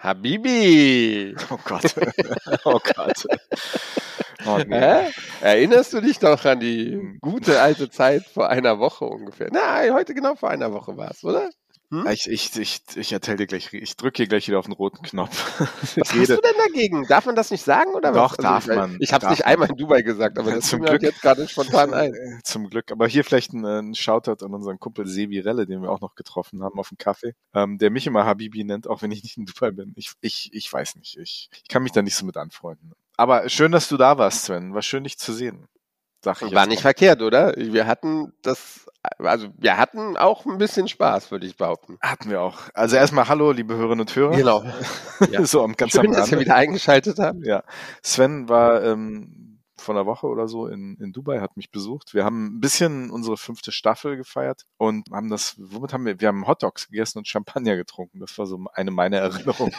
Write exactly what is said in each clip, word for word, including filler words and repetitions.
Habibi! Oh Gott. Oh Gott. Oh, nee. Hä? Erinnerst du dich doch an die gute alte Zeit vor einer Woche ungefähr? Na, heute genau vor einer Woche war es, oder? Hm? Ich, ich, ich, ich erzähle dir gleich, ich drücke hier gleich wieder auf den roten Knopf. Was hast du denn dagegen? Darf man das nicht sagen, oder Doch, was? darf also ich, man. Ich habe es nicht man. einmal in Dubai gesagt, aber das zum fiel mir Glück halt jetzt gerade spontan ein. Zum Glück. Aber hier vielleicht ein, ein Shoutout an unseren Kumpel Sebi Relle, den wir auch noch getroffen haben auf dem Kaffee, ähm, der mich immer Habibi nennt, auch wenn ich nicht in Dubai bin. Ich, ich, ich weiß nicht. Ich, ich kann mich da nicht so mit anfreunden. Aber schön, dass du da warst, Sven. War schön, dich zu sehen. Sag ich War nicht mal. verkehrt, oder? Wir hatten das, also wir hatten auch ein bisschen Spaß, würde ich behaupten. Hatten wir auch. Also erstmal hallo, liebe Hörerinnen und Hörer. Genau. Ja. so am ganz Schön, am dass ihr wieder eingeschaltet habt. Ja. Sven war ähm, vor einer Woche oder so in, in Dubai, hat mich besucht. Wir haben ein bisschen unsere fünfte Staffel gefeiert und haben das, womit haben wir, wir haben Hotdogs gegessen und Champagner getrunken. Das war so eine meiner Erinnerungen.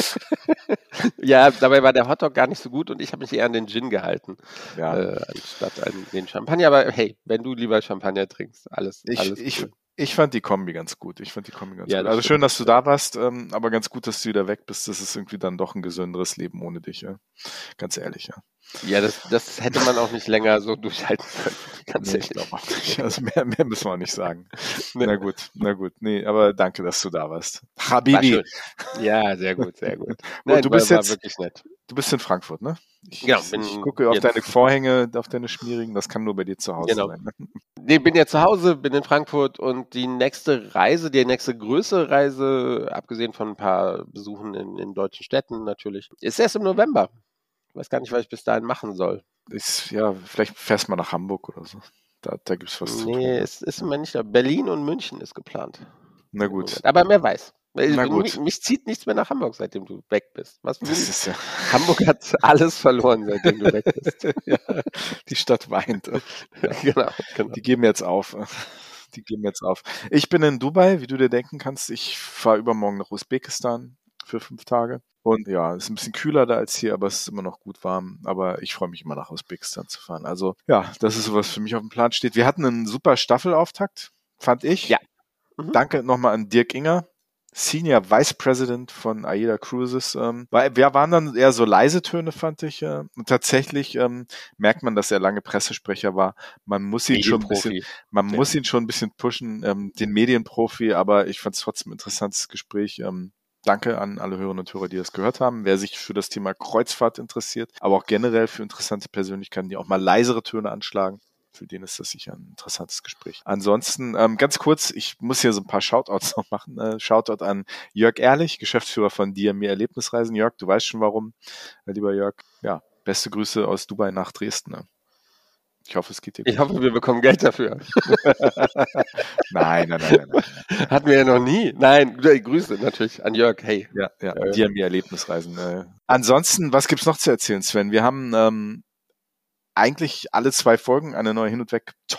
Ja, dabei war der Hotdog gar nicht so gut und ich habe mich eher an den Gin gehalten, ja. äh, anstatt an den Champagner. Aber hey, wenn du lieber Champagner trinkst, alles, ich, alles ich, cool. Ich fand die Kombi ganz gut. Ich fand die Kombi ganz ja, gut. Also schön, dass du da warst, ähm, aber ganz gut, dass du wieder weg bist. Das ist irgendwie dann doch ein gesünderes Leben ohne dich, ja. Ganz ehrlich, ja. Ja, das, das hätte man auch nicht länger so durchhalten können. Ganz nee, ehrlich. Ich glaube auch nicht. Also mehr, mehr müssen wir auch nicht sagen. Nee. Na gut, na gut. Nee, aber danke, dass du da warst. Habibi. Ja, sehr gut, sehr gut. Nein, und du bist war, jetzt, war wirklich nett. Du bist in Frankfurt, ne? Ich, genau, ich, ich gucke auf deine Vorhänge, auf deine schmierigen. Das kann nur bei dir zu Hause genau. sein. Ne? Nee, bin ja zu Hause, bin in Frankfurt und die nächste Reise, die nächste größere Reise, abgesehen von ein paar Besuchen in, in deutschen Städten natürlich, ist erst im November. Ich weiß gar nicht, was ich bis dahin machen soll. Ist, ja, vielleicht fährst du mal nach Hamburg oder so. Da, da gibt es was nee, zu tun. Nee, es ist immer nicht da. Berlin und München ist geplant. Na gut. Aber wer weiß. Na gut. Mich, mich zieht nichts mehr nach Hamburg, seitdem du weg bist. Was das ist ja Hamburg hat alles verloren, seitdem du weg bist. ja, die Stadt weint. Ja, genau, genau. Die geben jetzt auf. Die geben jetzt auf. Ich bin in Dubai, wie du dir denken kannst. Ich fahre übermorgen nach Usbekistan für fünf Tage. Und ja, es ist ein bisschen kühler da als hier, aber es ist immer noch gut warm. Aber ich freue mich immer nach Usbekistan zu fahren. Also ja, das ist so, was für mich auf dem Plan steht. Wir hatten einen super Staffelauftakt, fand ich. Ja. Mhm. Danke nochmal an Dirk Inger, Senior Vice President von AIDA Cruises. Ähm, weil wir waren dann eher so leise Töne, fand ich. Äh, und tatsächlich ähm, merkt man, dass er lange Pressesprecher war. Man muss ihn schon ein bisschen, man ja. muss ihn schon ein bisschen pushen, ähm, den Medienprofi. Aber ich fand es trotzdem ein interessantes Gespräch. Ähm, Danke an alle Hörerinnen und Hörer, die das gehört haben. Wer sich für das Thema Kreuzfahrt interessiert, aber auch generell für interessante Persönlichkeiten, die auch mal leisere Töne anschlagen, für den ist das sicher ein interessantes Gespräch. Ansonsten, ähm, ganz kurz, ich muss hier so ein paar Shoutouts noch machen. Äh, Shoutout an Jörg Ehrlich, Geschäftsführer von Dir Mir Erlebnisreisen. Jörg, du weißt schon warum. Äh, lieber Jörg, ja, beste Grüße aus Dubai nach Dresden. Ne? Ich hoffe, es geht dir gut. Ich hoffe, wir bekommen Geld dafür. nein, nein, nein, nein, nein. Hatten wir ja noch nie. Nein, Grüße natürlich an Jörg. Hey. Ja, ja, äh, Dir Mir Erlebnisreisen. Äh. Ansonsten, was gibt's noch zu erzählen, Sven? Wir haben ähm, eigentlich alle zwei Folgen eine neue Hin- und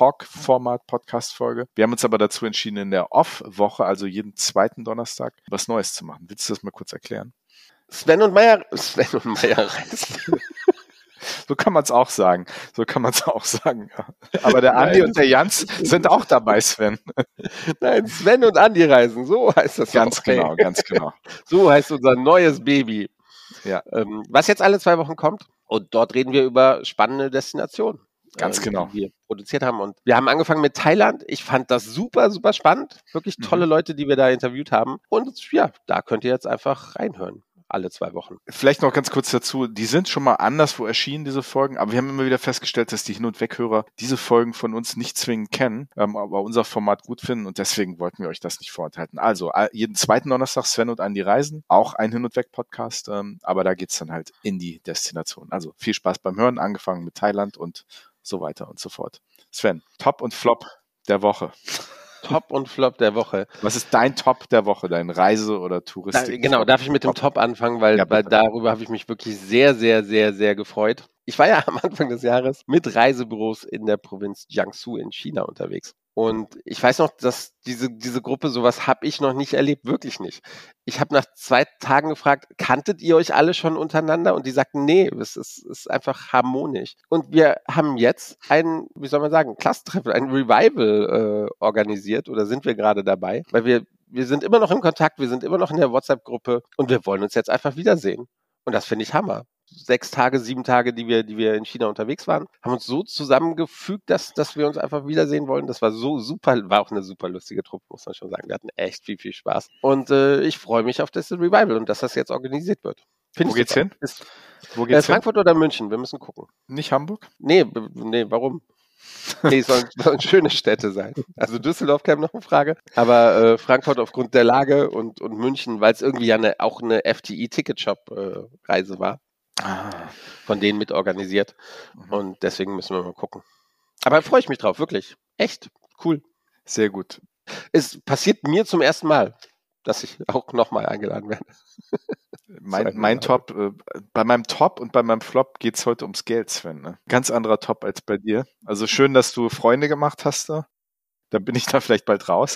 Weg-Talk-Format-Podcast-Folge. Wir haben uns aber dazu entschieden, in der Off-Woche, also jeden zweiten Donnerstag, was Neues zu machen. Willst du das mal kurz erklären? Sven und Meier, Sven und Meier reisen. So kann man es auch sagen. So kann man es auch sagen. Aber der Andi Nein. und der Jans sind auch dabei, Sven. Nein, Sven und Andi reisen. So heißt das. Ganz okay. genau, ganz genau. So heißt unser neues Baby. Ja. Ähm, was jetzt alle zwei Wochen kommt. Und dort reden wir über spannende Destinationen. Ganz äh, genau. Die wir produziert haben. Und wir haben angefangen mit Thailand. Ich fand das super, super spannend. Wirklich tolle mhm. Leute, die wir da interviewt haben. Und ja, da könnt ihr jetzt einfach reinhören. Alle zwei Wochen. Vielleicht noch ganz kurz dazu, die sind schon mal anderswo erschienen, diese Folgen, aber wir haben immer wieder festgestellt, dass die Hin- und Weghörer diese Folgen von uns nicht zwingend kennen, ähm, aber unser Format gut finden und deswegen wollten wir euch das nicht vorenthalten. Also, jeden zweiten Donnerstag Sven und Andi reisen, auch ein Hin- und Weg-Podcast, ähm, aber da geht's dann halt in die Destination. Also viel Spaß beim Hören, angefangen mit Thailand und so weiter und so fort. Sven, Top und Flop der Woche. Top und Flop der Woche. Was ist dein Top der Woche, dein Reise- oder Touristik? Da, genau, darf ich mit dem Top anfangen, weil, ja, weil darüber habe ich mich wirklich sehr, sehr, sehr, sehr gefreut. Ich war ja am Anfang des Jahres mit Reisebüros in der Provinz Jiangsu in China unterwegs. Und ich weiß noch, dass diese, diese Gruppe, sowas habe ich noch nicht erlebt, wirklich nicht. Ich habe nach zwei Tagen gefragt, kanntet ihr euch alle schon untereinander? Und die sagten, nee, es ist, ist einfach harmonisch. Und wir haben jetzt ein, wie soll man sagen, Klassentreffen, ein Revival äh, organisiert oder sind wir gerade dabei, weil wir wir sind immer noch im Kontakt, wir sind immer noch in der WhatsApp-Gruppe und wir wollen uns jetzt einfach wiedersehen. Und das finde ich Hammer. Sechs Tage, sieben Tage, die wir, die wir in China unterwegs waren, haben uns so zusammengefügt, dass, dass wir uns einfach wiedersehen wollen. Das war so super, war auch eine super lustige Truppe, muss man schon sagen. Wir hatten echt viel, viel Spaß. Und äh, ich freue mich auf das Revival und dass das jetzt organisiert wird. Find Wo geht's hin? Ist, Wo geht's äh, Frankfurt hin? Oder München? Wir müssen gucken. Nicht Hamburg? Nee, b- nee, warum? Nee, es sollen, sollen schöne Städte sein. Also Düsseldorf käme noch in Frage, aber äh, Frankfurt aufgrund der Lage und, und München, weil es irgendwie ja eine, auch eine F T E-Ticket-Shop-Reise war. Ah. Von denen mit organisiert. Mhm. Und deswegen müssen wir mal gucken. Aber da freue ich mich drauf, wirklich. Echt cool. Sehr gut. Es passiert mir zum ersten Mal, dass ich auch nochmal eingeladen werde. Mein, mein Top, äh, bei meinem Top und bei meinem Flop geht es heute ums Geld, Sven. Ne? Ganz anderer Top als bei dir. Also schön, dass du Freunde gemacht hast. Da, da bin ich da vielleicht bald raus.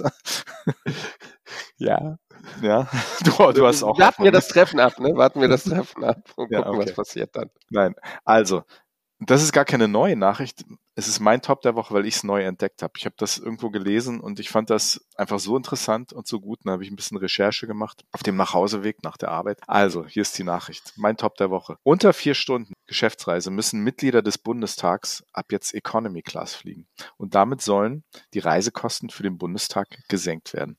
Ja. Ja, du, du hast auch. Warten wir das Treffen ab, ne? Warten wir das Treffen ab und Ja, gucken, okay. was passiert dann. Nein, also, das ist gar keine neue Nachricht. Es ist mein Top der Woche, weil ich es neu entdeckt habe. Ich habe das irgendwo gelesen und ich fand das einfach so interessant und so gut. Dann habe ich ein bisschen Recherche gemacht auf dem Nachhauseweg nach der Arbeit. Also, hier ist die Nachricht. Mein Top der Woche. Unter vier Stunden Geschäftsreise müssen Mitglieder des Bundestags ab jetzt Economy Class fliegen. Und damit sollen die Reisekosten für den Bundestag gesenkt werden.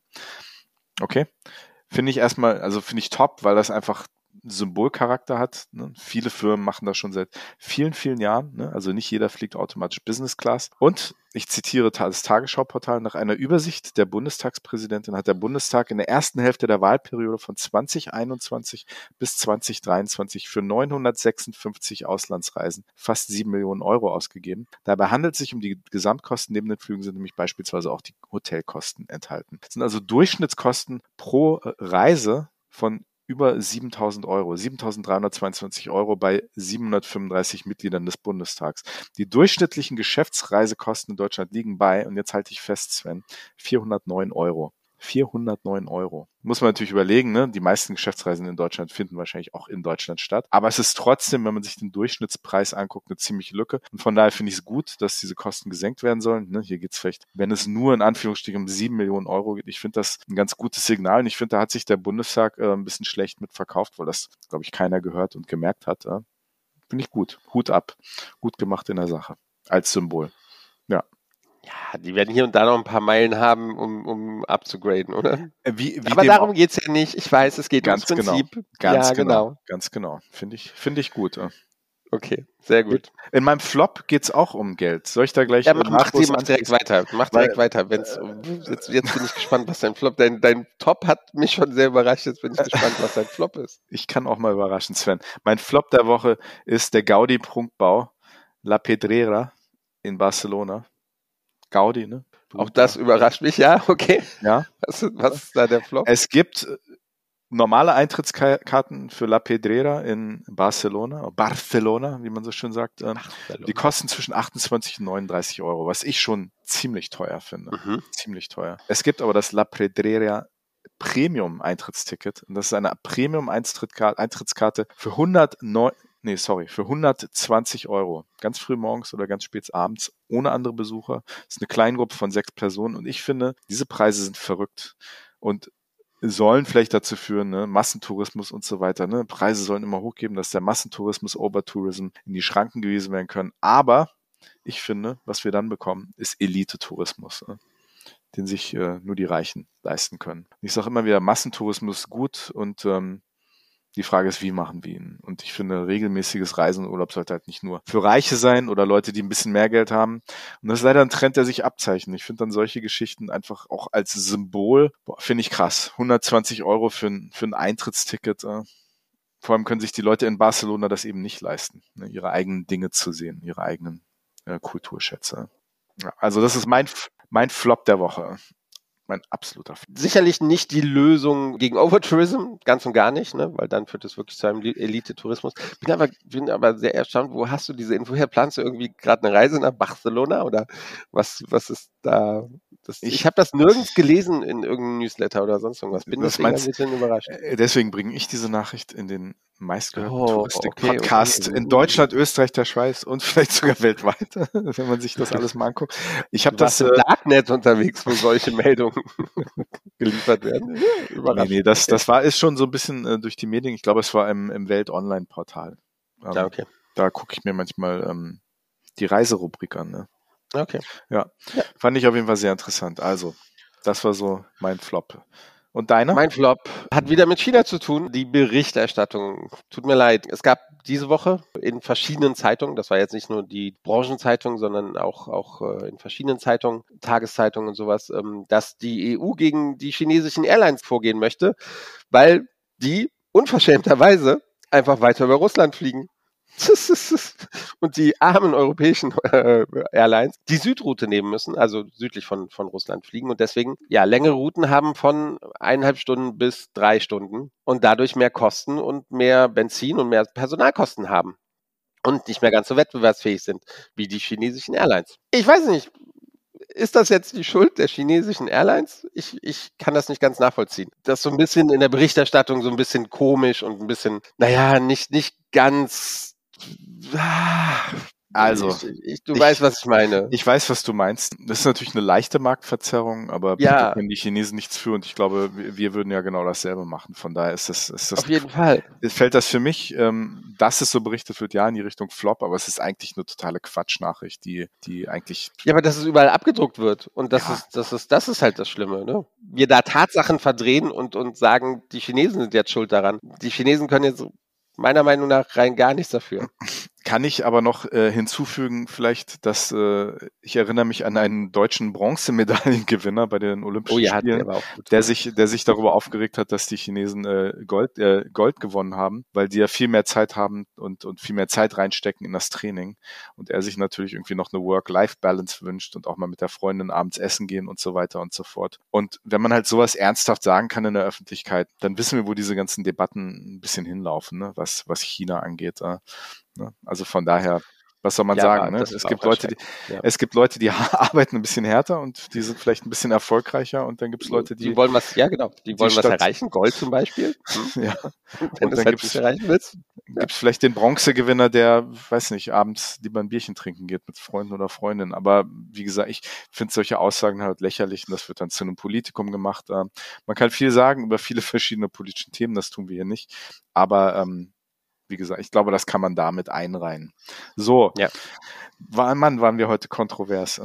Okay? Finde ich erstmal, also finde ich top, weil das einfach Symbolcharakter hat. Ne? Viele Firmen machen das schon seit vielen, vielen Jahren. Ne? Also nicht jeder fliegt automatisch Business Class. Und ich zitiere das Tagesschau-Portal, nach einer Übersicht der Bundestagspräsidentin hat der Bundestag in der ersten Hälfte der Wahlperiode von zwanzig einundzwanzig bis zwanzig dreiundzwanzig für neunhundertsechsundfünfzig Auslandsreisen fast sieben Millionen Euro ausgegeben. Dabei handelt es sich um die Gesamtkosten. Neben den Flügen sind nämlich beispielsweise auch die Hotelkosten enthalten. Das sind also Durchschnittskosten pro Reise von über siebentausend Euro, siebentausenddreihundertzweiundzwanzig Euro bei siebenhundertfünfunddreißig Mitgliedern des Bundestags. Die durchschnittlichen Geschäftsreisekosten in Deutschland liegen bei, und jetzt halte ich fest, Sven, vierhundertneun Euro. vierhundertneun Euro. Muss man natürlich überlegen, ne? Die meisten Geschäftsreisen in Deutschland finden wahrscheinlich auch in Deutschland statt. Aber es ist trotzdem, wenn man sich den Durchschnittspreis anguckt, eine ziemliche Lücke. Und von daher finde ich es gut, dass diese Kosten gesenkt werden sollen. Ne? Hier geht es vielleicht, wenn es nur in Anführungsstrichen um sieben Millionen Euro geht. Ich finde das ein ganz gutes Signal. Und ich finde, da hat sich der Bundestag äh, ein bisschen schlecht mit verkauft, weil das, glaube ich, keiner gehört und gemerkt hat. Äh? Finde ich gut. Hut ab. Gut gemacht in der Sache. Als Symbol. Ja. Ja, die werden hier und da noch ein paar Meilen haben, um, um abzugraden, oder? Wie, wie Aber darum geht es ja nicht. Ich weiß, es geht ganz ums Prinzip. Genau, ganz ja, genau. genau. Ganz genau. Finde ich, finde ich gut. Okay, sehr gut. In meinem Flop geht es auch um Geld. Soll ich da gleich ja, mach, mach, die, mach direkt weiter. Mach direkt Weil, weiter. Wenn's, jetzt, jetzt bin ich gespannt, was dein Flop ist. Dein, dein Top hat mich schon sehr überrascht. Jetzt bin ich gespannt, was dein Flop ist. Ich kann auch mal überraschen, Sven. Mein Flop der Woche ist der Gaudi-Prunkbau La Pedrera in Barcelona. Gaudi, ne? Auch das überrascht mich, ja, okay. Ja. Was, was ist da der Flop? Es gibt normale Eintrittskarten für La Pedrera in Barcelona, Barcelona, wie man so schön sagt. Barcelona. Die kosten zwischen achtundzwanzig und neununddreißig Euro, was ich schon ziemlich teuer finde. Mhm. Ziemlich teuer. Es gibt aber das La Pedrera Premium-Eintrittsticket. Und das ist eine Premium-Eintrittskarte für hundertneun Nee, sorry, für hundertzwanzig Euro. Ganz früh morgens oder ganz spät abends, ohne andere Besucher. Das ist eine Kleingruppe von sechs Personen und ich finde, diese Preise sind verrückt und sollen vielleicht dazu führen, ne, Massentourismus und so weiter. Ne, Preise sollen immer hochgeben, dass der Massentourismus, Overtourism in die Schranken gewiesen werden können. Aber ich finde, was wir dann bekommen, ist Elite-Tourismus, ne, den sich äh, nur die Reichen leisten können. Ich sage immer wieder, Massentourismus gut und ähm, die Frage ist, wie machen wir ihn? Und ich finde, regelmäßiges Reisen und Urlaub sollte halt nicht nur für Reiche sein oder Leute, die ein bisschen mehr Geld haben. Und das ist leider ein Trend, der sich abzeichnet. Ich finde dann solche Geschichten einfach auch als Symbol, boah, finde ich krass. hundertzwanzig Euro für ein, für ein Eintrittsticket. Äh. Vor allem können sich die Leute in Barcelona das eben nicht leisten, ne, ihre eigenen Dinge zu sehen, ihre eigenen äh, Kulturschätze. Ja, also das ist mein, mein Flop der Woche. Mein absoluter Flop. Sicherlich nicht die Lösung gegen Overtourism, ganz und gar nicht, ne? Weil dann führt es wirklich zu einem Elite-Tourismus. Bin aber, bin aber sehr erstaunt, wo hast du diese Info her? Planst du irgendwie gerade eine Reise nach Barcelona oder was, was ist da? Das, ich ich habe das nirgends gelesen in irgendeinem Newsletter oder sonst irgendwas. Bin deswegen ein bisschen überrascht. Deswegen bringe ich diese Nachricht in den meistgehörten Oh, Touristik-Podcast okay, okay. in Deutschland, Österreich, der Schweiz und vielleicht sogar weltweit, wenn man sich das alles mal anguckt. Ich habe das im Darknet unterwegs, wo solche Meldungen geliefert werden. Ja, nee, überraschend. nee, das, Okay. das war ist schon so ein bisschen äh, durch die Medien. Ich glaube, es war im, im Welt-Online-Portal. Ähm, Ja, okay. Da gucke ich mir manchmal ähm, die Reiserubrik an. Ne? Okay. Ja. Ja. Fand ich auf jeden Fall sehr interessant. Also, das war so mein Flop. Und deiner? Mein Flop hat wieder mit China zu tun. Die Berichterstattung. Tut mir leid. Es gab diese Woche in verschiedenen Zeitungen, das war jetzt nicht nur die Branchenzeitung, sondern auch, auch äh, in verschiedenen Zeitungen, Tageszeitungen und sowas, ähm, dass die E U gegen die chinesischen Airlines vorgehen möchte, weil die unverschämterweise einfach weiter über Russland fliegen. Und die armen europäischen äh, Airlines die Südroute nehmen müssen, also südlich von, von Russland fliegen und deswegen ja längere Routen haben von eineinhalb Stunden bis drei Stunden und dadurch mehr Kosten und mehr Benzin und mehr Personalkosten haben und nicht mehr ganz so wettbewerbsfähig sind wie die chinesischen Airlines. Ich weiß nicht, ist das jetzt die Schuld der chinesischen Airlines? Ich, ich kann das nicht ganz nachvollziehen. Das ist so ein bisschen in der Berichterstattung so ein bisschen komisch und ein bisschen, naja, nicht, nicht ganz... Also, ich, ich, du ich, weißt, was ich meine. Ich weiß, was du meinst. Das ist natürlich eine leichte Marktverzerrung, aber ja. da können die Chinesen nichts für und ich glaube, wir, wir würden ja genau dasselbe machen. Von daher ist das, ist das auf jeden Fall. Fällt das für mich, ähm, dass es so berichtet wird, ja, in die Richtung Flop, aber es ist eigentlich eine totale Quatschnachricht, die, die eigentlich. Ja, aber dass es überall abgedruckt wird und das Ja. ist, das ist, das ist halt das Schlimme, ne? Wir da Tatsachen verdrehen und, und sagen, die Chinesen sind jetzt schuld daran. Die Chinesen können jetzt meiner Meinung nach rein gar nichts dafür. Kann ich aber noch äh, hinzufügen, vielleicht, dass äh, ich erinnere mich an einen deutschen Bronzemedaillengewinner bei den Olympischen oh, ja, Spielen, der, war auch gut. der sich, der sich darüber aufgeregt hat, dass die Chinesen äh, Gold, äh, Gold gewonnen haben, weil die ja viel mehr Zeit haben und und viel mehr Zeit reinstecken in das Training und er sich natürlich irgendwie noch eine Work-Life-Balance wünscht und auch mal mit der Freundin abends essen gehen und so weiter und so fort. Und wenn man halt sowas ernsthaft sagen kann in der Öffentlichkeit, dann wissen wir, wo diese ganzen Debatten ein bisschen hinlaufen, ne? was was China angeht. Äh. Also von daher, was soll man ja, sagen? Ne? Es gibt Leute, die, ja. es gibt Leute, die arbeiten ein bisschen härter und die sind vielleicht ein bisschen erfolgreicher und dann gibt es Leute, die, die wollen was, ja genau, die, die wollen Stadt, was erreichen, Gold zum Beispiel. Hm? ja. Wenn du es halt nicht erreichen willst. Gibt es vielleicht den Bronzegewinner, der, weiß nicht, abends lieber ein Bierchen trinken geht mit Freunden oder Freundinnen. Aber wie gesagt, ich finde solche Aussagen halt lächerlich und das wird dann zu einem Politikum gemacht. Man kann viel sagen über viele verschiedene politische Themen, das tun wir hier nicht. Aber ähm, wie gesagt, ich glaube, das kann man damit einreihen. So, ja. war, Mann, waren wir heute kontrovers.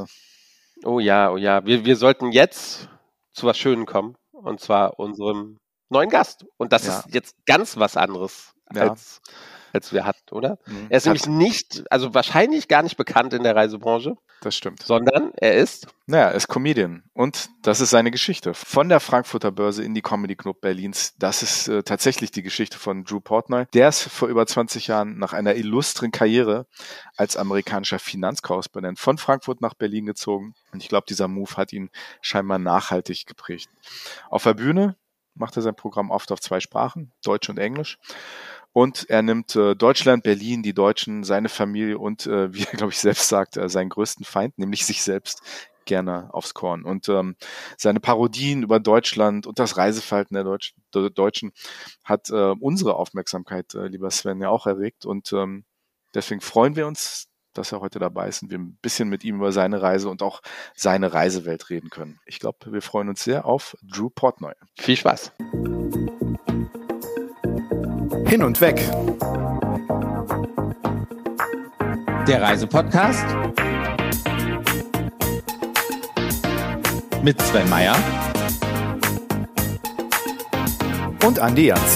Oh ja, oh ja. Wir, wir sollten jetzt zu was Schönem kommen. Und zwar unserem neuen Gast. Und das ja. ist jetzt ganz was anderes ja. als, als wir hatten, oder? Mhm. Er ist Hat. nämlich nicht, also wahrscheinlich gar nicht bekannt in der Reisebranche. Das stimmt. Sondern er ist... Naja, er ist Comedian und das ist seine Geschichte. Von der Frankfurter Börse in die Comedy Club Berlins. Das ist äh, tatsächlich die Geschichte von Drew Portnoy. Der ist vor über zwanzig Jahren nach einer illustren Karriere als amerikanischer Finanzkorrespondent von Frankfurt nach Berlin gezogen. Und ich glaube, dieser Move hat ihn scheinbar nachhaltig geprägt. Auf der Bühne macht er sein Programm oft auf zwei Sprachen, Deutsch und Englisch. Und er nimmt äh, Deutschland, Berlin, die Deutschen, seine Familie und, äh, wie er, glaube ich, selbst sagt, äh, seinen größten Feind, nämlich sich selbst, gerne aufs Korn. Und ähm, seine Parodien über Deutschland und das Reiseverhalten der Deutsch, der Deutschen hat äh, unsere Aufmerksamkeit, äh, lieber Sven, ja auch erregt. Und ähm, deswegen freuen wir uns, dass er heute dabei ist und wir ein bisschen mit ihm über seine Reise und auch seine Reisewelt reden können. Ich glaube, wir freuen uns sehr auf Drew Portnoy. Viel Spaß. Hin und weg. Der Reisepodcast mit Sven Meyer und Andi Jans.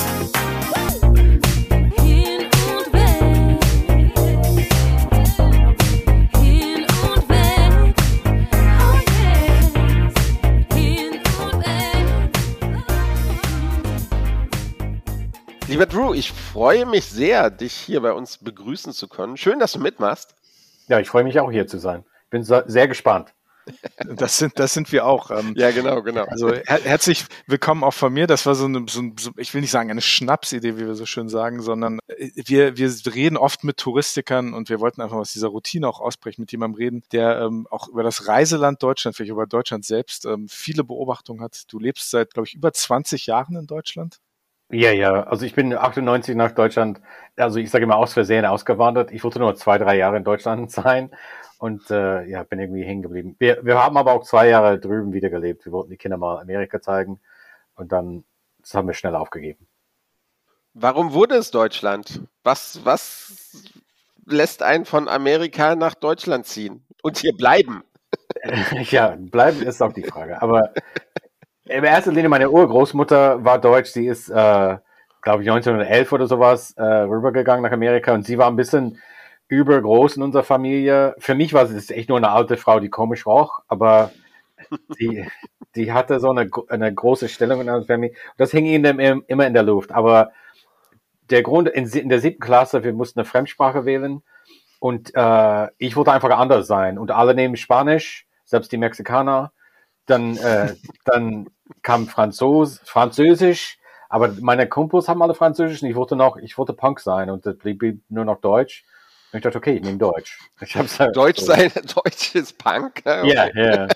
Lieber Drew, ich freue mich sehr, dich hier bei uns begrüßen zu können. Schön, dass du mitmachst. Ja, ich freue mich auch hier zu sein. Bin so, sehr gespannt. Das sind, das sind wir auch. Ähm, ja, genau, genau. Also her- herzlich willkommen auch von mir. Das war so eine, so, so, ich will nicht sagen eine Schnapsidee, wie wir so schön sagen, sondern wir, wir reden oft mit Touristikern und wir wollten einfach aus dieser Routine auch ausbrechen, mit jemandem reden, der ähm, auch über das Reiseland Deutschland, vielleicht über Deutschland selbst, ähm, viele Beobachtungen hat. Du lebst seit, glaube ich, über zwanzig Jahren in Deutschland. Ja, ja. Also ich bin achtundneunzig nach Deutschland, also ich sage immer aus Versehen ausgewandert. Ich wollte nur zwei, drei Jahre in Deutschland sein und äh, ja, bin irgendwie hängen geblieben. Wir, wir haben aber auch zwei Jahre drüben wieder gelebt. Wir wollten die Kinder mal Amerika zeigen und dann, das haben wir schnell aufgegeben. Warum wurde es Deutschland? Was, was lässt einen von Amerika nach Deutschland ziehen und hier bleiben? Ja, bleiben ist auch die Frage. Aber in erster Linie, meine Urgroßmutter war deutsch. Sie ist, äh, glaube ich, neunzehnhundertelf oder sowas äh, rübergegangen nach Amerika und sie war ein bisschen übergroß in unserer Familie. Für mich war sie echt nur eine alte Frau, die komisch roch, aber die, die hatte so eine, eine große Stellung in unserer Familie. Das hing ihnen immer in der Luft. Aber der Grund, in, in der siebten Klasse, wir mussten eine Fremdsprache wählen und äh, ich wollte einfach anders sein. Und alle nehmen Spanisch, selbst die Mexikaner. Dann, äh, dann kam Franzos, Französisch, aber meine Kumpels haben alle Französisch und ich wollte noch, ich wollte Punk sein und das blieb nur noch Deutsch. Und ich dachte, okay, ich nehme Deutsch. Ich hab's halt Deutsch so. sein, Deutsch ist Punk? Ja, okay. ja. Yeah.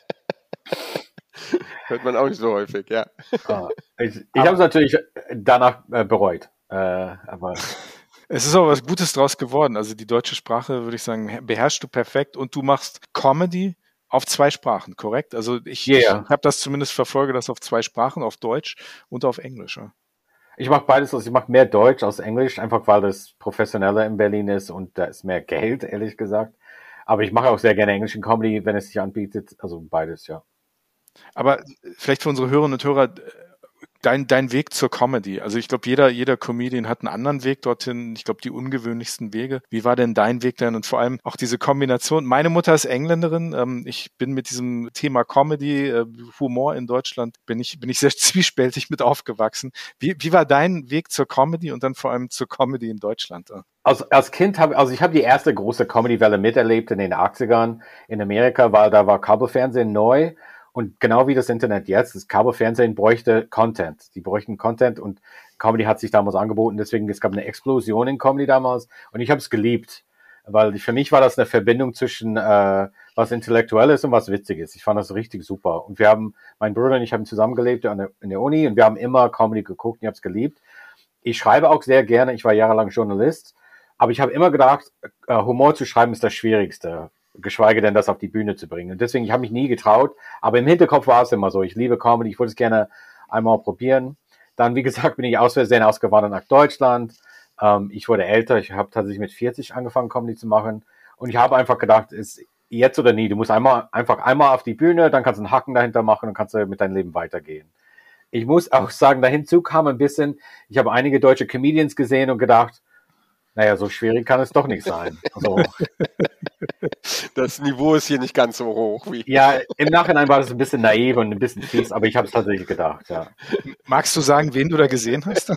Hört man auch nicht so häufig, ja. Ah, ich ich habe es natürlich danach äh, bereut, äh, aber... Es ist auch was Gutes draus geworden. Also die deutsche Sprache, würde ich sagen, beherrschst du perfekt und du machst Comedy auf zwei Sprachen, korrekt? Also ich, yeah. ich habe das zumindest verfolge das auf zwei Sprachen, auf Deutsch und auf Englisch. Ja. Ich mache beides, also ich mache mehr Deutsch als Englisch, einfach weil das professioneller in Berlin ist und da ist mehr Geld, ehrlich gesagt. Aber ich mache auch sehr gerne englischen Comedy, wenn es sich anbietet, also beides, ja. Aber vielleicht für unsere Hörerinnen und Hörer, Dein, dein Weg zur Comedy. Also ich glaube, jeder, jeder Comedian hat einen anderen Weg dorthin. Ich glaube, die ungewöhnlichsten Wege. Wie war denn dein Weg denn? Und vor allem auch diese Kombination. Meine Mutter ist Engländerin. Ich bin mit diesem Thema Comedy, Humor in Deutschland, bin ich, bin ich sehr zwiespältig mit aufgewachsen. Wie, wie war dein Weg zur Comedy und dann vor allem zur Comedy in Deutschland? Als, als Kind habe, also ich habe die erste große Comedy-Welle miterlebt in den achtzigern in Amerika, weil da war Kabelfernsehen neu. Und genau wie das Internet jetzt, das Kabelfernsehen bräuchte Content. Die bräuchten Content und Comedy hat sich damals angeboten. Deswegen, es gab eine Explosion in Comedy damals und ich habe es geliebt. Weil für mich war das eine Verbindung zwischen äh, was Intellektuelles und was Witziges. Ich fand das richtig super. Und wir haben, mein Bruder und ich haben zusammengelebt an der, in der Uni und wir haben immer Comedy geguckt und ich habe es geliebt. Ich schreibe auch sehr gerne, ich war jahrelang Journalist, aber ich habe immer gedacht, äh, Humor zu schreiben ist das Schwierigste. Geschweige denn, das auf die Bühne zu bringen. Und deswegen, ich habe mich nie getraut, aber im Hinterkopf war es immer so. Ich liebe Comedy, ich wollte es gerne einmal probieren. Dann, wie gesagt, bin ich aus Versehen ausgewandert nach Deutschland. Ähm, ich wurde älter, ich habe tatsächlich mit vierzig angefangen, Comedy zu machen. Und ich habe einfach gedacht, ist jetzt oder nie. Du musst einmal einfach einmal auf die Bühne, dann kannst du einen Haken dahinter machen und kannst du mit deinem Leben weitergehen. Ich muss auch sagen, dahinzu kam ein bisschen, ich habe einige deutsche Comedians gesehen und gedacht, naja, so schwierig kann es doch nicht sein. Also, das Niveau ist hier nicht ganz so hoch. Wie ja, im Nachhinein war das ein bisschen naiv und ein bisschen fies, aber ich habe es tatsächlich gedacht, ja. Magst du sagen, wen du da gesehen hast?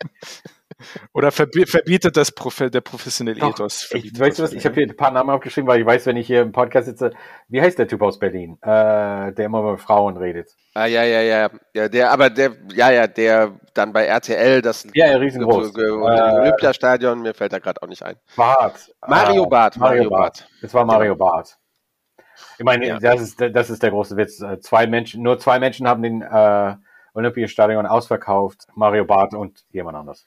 Oder verbi- verbietet das Profe- der professionelle Doch, Ethos? Ich, weißt du was, ich habe hier ein paar Namen aufgeschrieben, weil ich weiß, wenn ich hier im Podcast sitze, wie heißt der Typ aus Berlin, äh, der immer mit Frauen redet? Ah, ja, ja, ja, ja, der, aber der, ja, ja, der dann bei R T L, das ja, ja, riesengroß. Ge- ge- äh, Olympiastadion, mir fällt da gerade auch nicht ein. Barth. Mario äh, Barth, Mario Mario Barth. Barth. Das war Mario genau. Barth. Ich meine, Ja. das ist, das ist der große Witz. Zwei Menschen, nur zwei Menschen haben den äh, Olympiastadion ausverkauft. Mario Barth und jemand anders.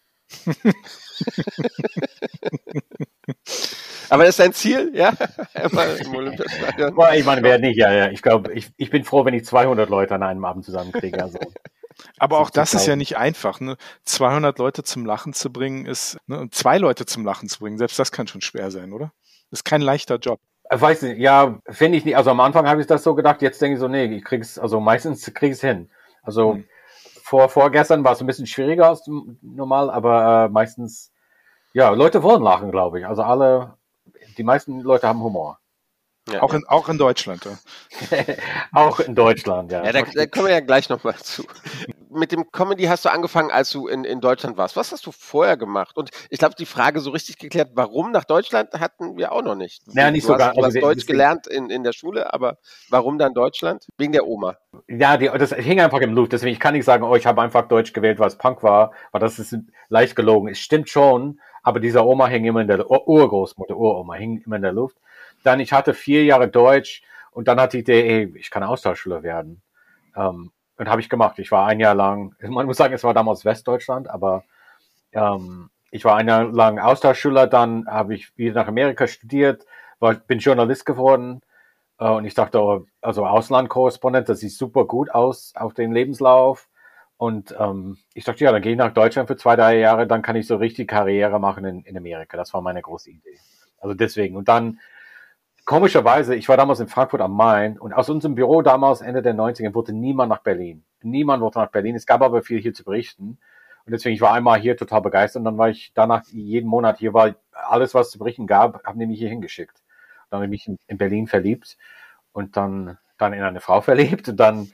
Aber das ist dein Ziel, ja? Einmal im Olympiastadion. Boah, ich meine, wer nicht, ja, ja. Ich glaube, ich, ich bin froh, wenn ich zweihundert Leute an einem Abend zusammenkriege. Also. Aber auch das ist ja nicht einfach, ne? zweihundert Leute zum Lachen zu bringen ist, ne? Und zwei Leute zum Lachen zu bringen, selbst das kann schon schwer sein, oder? Das ist kein leichter Job. Ich weiß nicht, ja, finde ich nicht. Also am Anfang habe ich das so gedacht, jetzt denke ich so, nee, ich krieg's, also meistens krieg ich es hin. Also hm. vor vorgestern war es ein bisschen schwieriger als normal, aber äh, meistens, ja, Leute wollen lachen, glaube ich. Also alle, die meisten Leute haben Humor. Ja, auch, in, auch in Deutschland, ja. Auch in Deutschland, ja. Ja, da, da kommen wir ja gleich nochmal zu. Mit dem Comedy hast du angefangen, als du in, in Deutschland warst. Was hast du vorher gemacht? Und ich glaube, die Frage so richtig geklärt, warum nach Deutschland, hatten wir auch noch nicht. Ja, nicht du so hast, ganz. Du hast also Deutsch gelernt in, in der Schule, aber warum dann Deutschland? Wegen der Oma. Ja, die, das hing einfach im Luft. Deswegen, ich kann nicht sagen, oh, ich habe einfach Deutsch gewählt, weil es Punk war, weil das ist leicht gelogen. Es stimmt schon, aber dieser Oma hing immer in der, Urgroßmutter, Uroma, hing immer in der Luft. Dann, ich hatte vier Jahre Deutsch und dann hatte ich die Idee, ey, ich kann Austauschschüler werden. Ähm, und habe ich gemacht. Ich war ein Jahr lang, man muss sagen, es war damals Westdeutschland, aber ähm, ich war ein Jahr lang Austauschschüler, dann habe ich wieder nach Amerika studiert, war, bin Journalist geworden äh, und ich dachte, oh, also Auslandkorrespondent, das sieht super gut aus auf den Lebenslauf. Und ähm, ich dachte, ja, dann gehe ich nach Deutschland für zwei, drei Jahre, dann kann ich so richtig Karriere machen in, in Amerika. Das war meine große Idee. Also deswegen. Und dann, komischerweise, ich war damals in Frankfurt am Main und aus unserem Büro damals, Ende der neunziger, wollte niemand nach Berlin. Niemand wollte nach Berlin. Es gab aber viel hier zu berichten. Und deswegen, ich war einmal hier total begeistert und dann war ich danach jeden Monat hier, weil alles, was zu berichten gab, haben die mich hier hingeschickt. Dann habe ich mich in, in Berlin verliebt und dann, dann in eine Frau verliebt und dann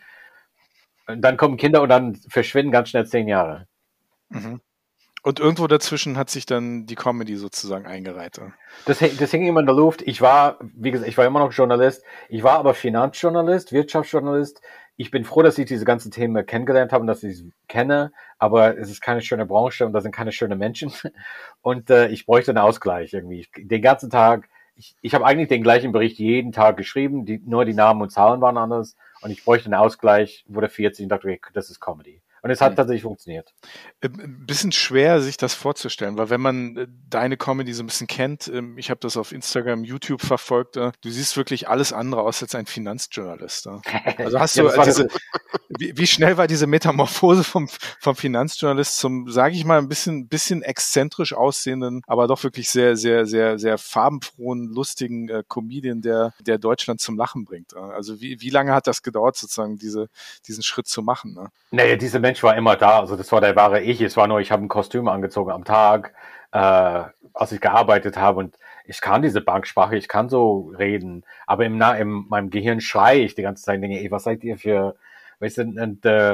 Und dann kommen Kinder und dann verschwinden ganz schnell zehn Jahre. Mhm. Und irgendwo dazwischen hat sich dann die Comedy sozusagen eingereiht. Das, das hing immer in der Luft. Ich war, wie gesagt, ich war immer noch Journalist. Ich war aber Finanzjournalist, Wirtschaftsjournalist. Ich bin froh, dass ich diese ganzen Themen kennengelernt habe und dass ich sie kenne. Aber es ist keine schöne Branche und da sind keine schönen Menschen. Und äh, ich bräuchte einen Ausgleich irgendwie. Den ganzen Tag. Ich, ich habe eigentlich den gleichen Bericht jeden Tag geschrieben. Die, nur die Namen und Zahlen waren anders. Und ich bräuchte einen Ausgleich, wurde vierzig und dachte, okay, das ist Comedy. Und es hat tatsächlich funktioniert. Ein bisschen schwer, sich das vorzustellen, weil wenn man deine Comedy so ein bisschen kennt, ich habe das auf Instagram, YouTube verfolgt, du siehst wirklich alles andere aus als ein Finanzjournalist. Also hast du, ja, diese, wie, wie schnell war diese Metamorphose vom, vom Finanzjournalist zum, sage ich mal, ein bisschen, bisschen exzentrisch aussehenden, aber doch wirklich sehr, sehr, sehr, sehr farbenfrohen, lustigen äh, Comedian, der, der Deutschland zum Lachen bringt. Also wie, wie lange hat das gedauert, sozusagen diese, diesen Schritt zu machen? Ne? Naja, diese Mensch war immer da, also das war der wahre Ich. Es war nur, ich habe ein Kostüm angezogen am Tag, äh, als ich gearbeitet habe und ich kann diese Banksprache, ich kann so reden, aber im, in meinem Gehirn schreie ich die ganze Zeit, denke, ey, was seid ihr für, weißt du, und äh,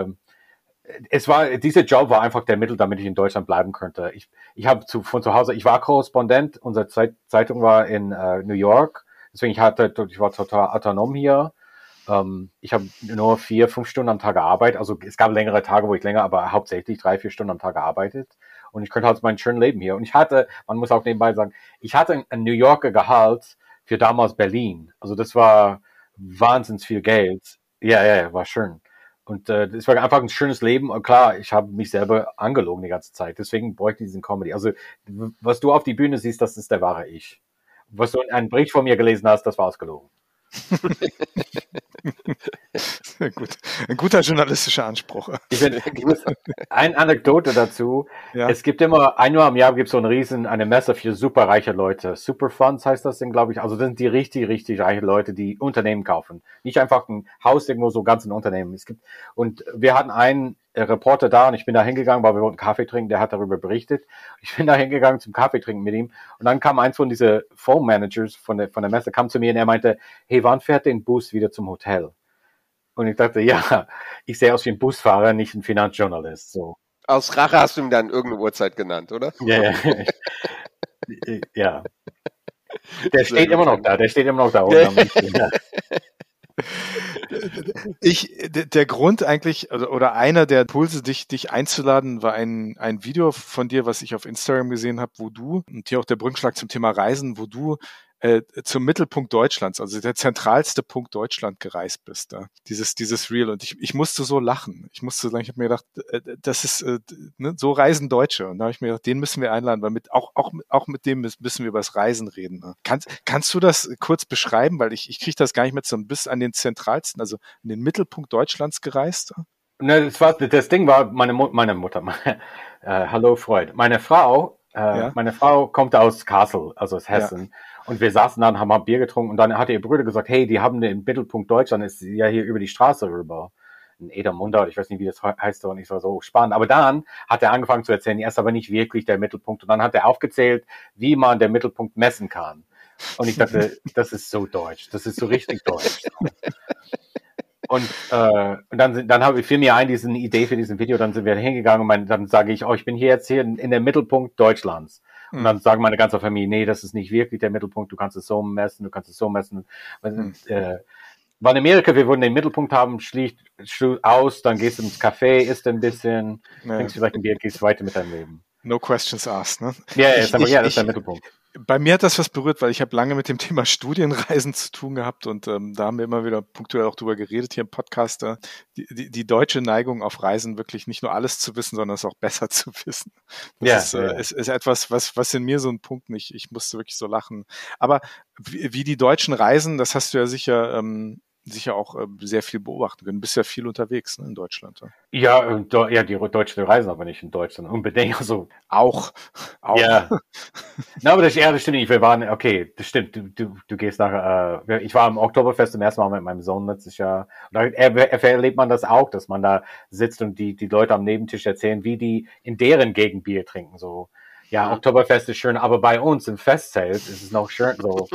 es war, dieser Job war einfach der Mittel, damit ich in Deutschland bleiben könnte. Ich, ich habe zu, von zu Hause, ich war Korrespondent, unsere Zeit, Zeitung war in äh, New York, deswegen ich hatte, ich war total autonom hier. Um, ich habe nur vier, fünf Stunden am Tag gearbeitet. Also es gab längere Tage, wo ich länger, aber hauptsächlich drei, vier Stunden am Tag gearbeitet. Und ich konnte halt mein schönes Leben hier. Und ich hatte, man muss auch nebenbei sagen, ich hatte ein New Yorker Gehalt für damals Berlin. Also das war wahnsinnig viel Geld. Ja, ja, war schön. Und äh, das war einfach ein schönes Leben. Und klar, ich habe mich selber angelogen die ganze Zeit. Deswegen bräuchte ich diesen Comedy. Also was du auf die Bühne siehst, das ist der wahre Ich. Was du in einem Bericht von mir gelesen hast, das war ausgelogen. Sehr gut. Ein guter journalistischer Anspruch. Ich bin, ich muss, eine Anekdote dazu. Ja. Es gibt immer, einmal im Jahr gibt es so ein riesen, eine Messe für superreiche Leute. Superfunds heißt das Ding, glaube ich. Also das sind die richtig, richtig reichen Leute, die Unternehmen kaufen. Nicht einfach ein Haus irgendwo, so ganz ein Unternehmen. Es gibt, und wir hatten einen Reporter da und ich bin da hingegangen, weil wir wollten Kaffee trinken, der hat darüber berichtet. Ich bin da hingegangen zum Kaffee trinken mit ihm und dann kam eins von diesen Phone Managers von der, von der Messe, kam zu mir und er meinte, hey, wann fährt den Bus wieder zum Hotel? Und ich dachte, ja, ich sehe aus wie ein Busfahrer, nicht ein Finanzjournalist. So. Aus Rache hast du ihm dann irgendeine Uhrzeit genannt, oder? Ja, ja. Ja. Der steht immer noch da, der steht immer noch da unten. Ich, der Grund eigentlich, oder einer der Impulse, dich, dich einzuladen, war ein, ein Video von dir, was ich auf Instagram gesehen habe, wo du, und hier auch der Brückenschlag zum Thema Reisen, wo du äh, zum Mittelpunkt Deutschlands, also der zentralste Punkt Deutschland gereist bist. Da. Dieses, dieses Reel. Und ich, ich musste so lachen. Ich musste sagen, ich habe mir gedacht, äh, das ist, äh, ne, so reisen Deutsche. Und da habe ich mir gedacht, den müssen wir einladen, weil mit, auch, auch, auch mit dem müssen wir über das Reisen reden. Ne? Kannst, kannst du das kurz beschreiben? Weil ich, ich kriege das gar nicht mit, so ein bisschen an den zentralsten, also an den Mittelpunkt Deutschlands gereist. Ne, das war, das Ding war, meine, Mu- meine Mutter, meine, äh, hallo Freud, meine Frau, äh, Ja. meine Frau kommt aus Kassel, also aus Hessen. Und wir saßen dann, haben ein Bier getrunken und dann hat ihr Bruder gesagt, hey, die haben den Mittelpunkt Deutschland, ist ja hier über die Straße rüber. In Edermunda, ich weiß nicht, wie das he- heißt, und ich war so spannend. Aber dann hat er angefangen zu erzählen, er ist aber nicht wirklich der Mittelpunkt. Und dann hat er aufgezählt, wie man den Mittelpunkt messen kann. Und ich dachte, das ist so deutsch, das ist so richtig deutsch. Und, äh, und dann, sind- dann habe ich fiel mir ein, diese Idee für diesen Video, dann sind wir hingegangen und mein, dann sage ich, oh, ich bin hier jetzt hier in, in der Mittelpunkt Deutschlands. Und dann sagen meine ganze Familie, nee, das ist nicht wirklich der Mittelpunkt, du kannst es so messen, du kannst es so messen. Hm. Äh, weil in Amerika, wir würden den Mittelpunkt haben, schlicht schlu- aus, dann gehst du ins Café, isst ein bisschen, Ja. trinkst vielleicht ein Bier, gehst weiter mit deinem Leben. No questions asked, ne? Ja, ja, Ich- ist aber, ich- ja das ist ich- der Mittelpunkt. Bei mir hat das was berührt, weil ich habe lange mit dem Thema Studienreisen zu tun gehabt und ähm, da haben wir immer wieder punktuell auch drüber geredet hier im Podcast. Äh, die, die, die deutsche Neigung auf Reisen, wirklich nicht nur alles zu wissen, sondern es auch besser zu wissen. Das Ja, ist, äh, ja. ist, ist etwas, was, was in mir so ein Punkt nicht, ich musste wirklich so lachen. Aber wie, wie die Deutschen reisen, das hast du ja sicher ähm, sicher auch äh, sehr viel beobachten können. Du bist ja viel unterwegs, ne, in Deutschland. Ja, Ja, und do, ja, die Deutschen reisen aber nicht in Deutschland, unbedingt. Also, auch. auch. ja. Na, aber das, ja, das stimmt nicht. Wir waren, okay, das stimmt. Du, du, du gehst nach, äh, ich war am Oktoberfest zum ersten Mal mit meinem Sohn letztes Jahr. Und da er, er, erlebt man das auch, dass man da sitzt und die, die Leute am Nebentisch erzählen, wie die in deren Gegend Bier trinken, so. Ja, Oktoberfest ist schön, aber bei uns im Festzelt ist es noch schön, so.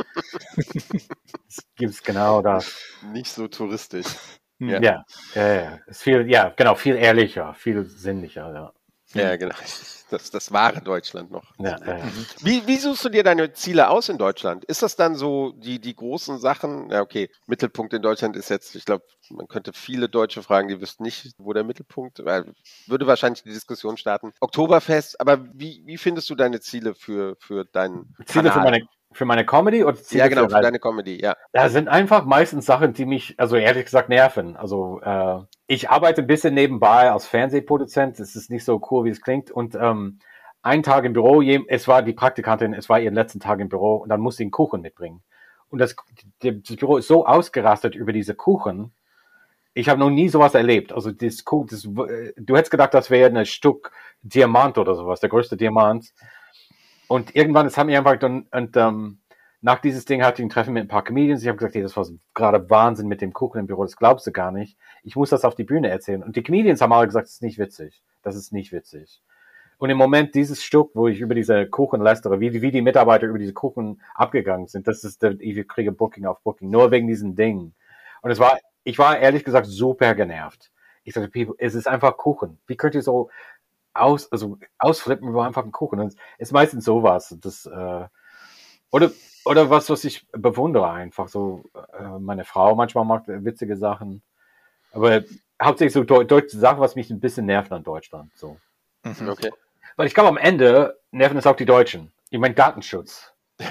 Es gibt's genau das. Nicht so touristisch. Ja, ja, ja, ja. Ist viel, ja, genau, viel ehrlicher, viel sinnlicher, ja. Ja, genau. Das, das wahre Deutschland noch. Ja, ja. Wie, wie suchst du dir deine Ziele aus in Deutschland? Ist das dann so die, die großen Sachen? Ja, okay, Mittelpunkt in Deutschland ist jetzt, ich glaube, man könnte viele Deutsche fragen, die wüssten nicht, wo der Mittelpunkt, weil würde wahrscheinlich die Diskussion starten. Oktoberfest, aber wie, wie findest du deine Ziele für, für deinen Ziele für Kanal? meine, für meine Comedy oder Ziele Ja, genau, für für deine Comedy, ja. Da sind einfach meistens Sachen, die mich, also ehrlich gesagt, nerven. Also äh, ich arbeite ein bisschen nebenbei als Fernsehproduzent. Es ist nicht so cool, wie es klingt. Und ähm, einen Tag im Büro, es war die Praktikantin, es war ihren letzten Tag im Büro und dann musste sie einen Kuchen mitbringen. Und das, das Büro ist so ausgerastet über diese Kuchen. Ich habe noch nie sowas erlebt. Also das, das, du hättest gedacht, das wäre ein Stück Diamant oder sowas, der größte Diamant. Und irgendwann, das haben wir einfach dann, und ähm, nach dieses Ding hatte ich ein Treffen mit ein paar Comedians. Ich habe gesagt, hey, das war gerade Wahnsinn mit dem Kuchen im Büro, das glaubst du gar nicht. Ich muss das auf die Bühne erzählen. Und die Comedians haben alle gesagt, das ist nicht witzig. Das ist nicht witzig. Und im Moment dieses Stück, wo ich über diese Kuchen lästere, wie, wie die Mitarbeiter über diese Kuchen abgegangen sind, das ist, der, ich kriege Booking auf Booking, nur wegen diesen Dingen. Und es war, ich war ehrlich gesagt super genervt. Ich sagte, people, es ist einfach Kuchen. Wie könnt ihr so aus, also ausflippen über einfach einen Kuchen? Und es ist meistens sowas. Das, äh, oder, oder was, was ich bewundere einfach. So, äh, meine Frau manchmal macht witzige Sachen. Aber hauptsächlich so deutsche Sachen, was mich ein bisschen nervt an Deutschland. So. Mhm. Okay. Weil ich glaube, am Ende nerven es auch die Deutschen. Ich meine, Datenschutz.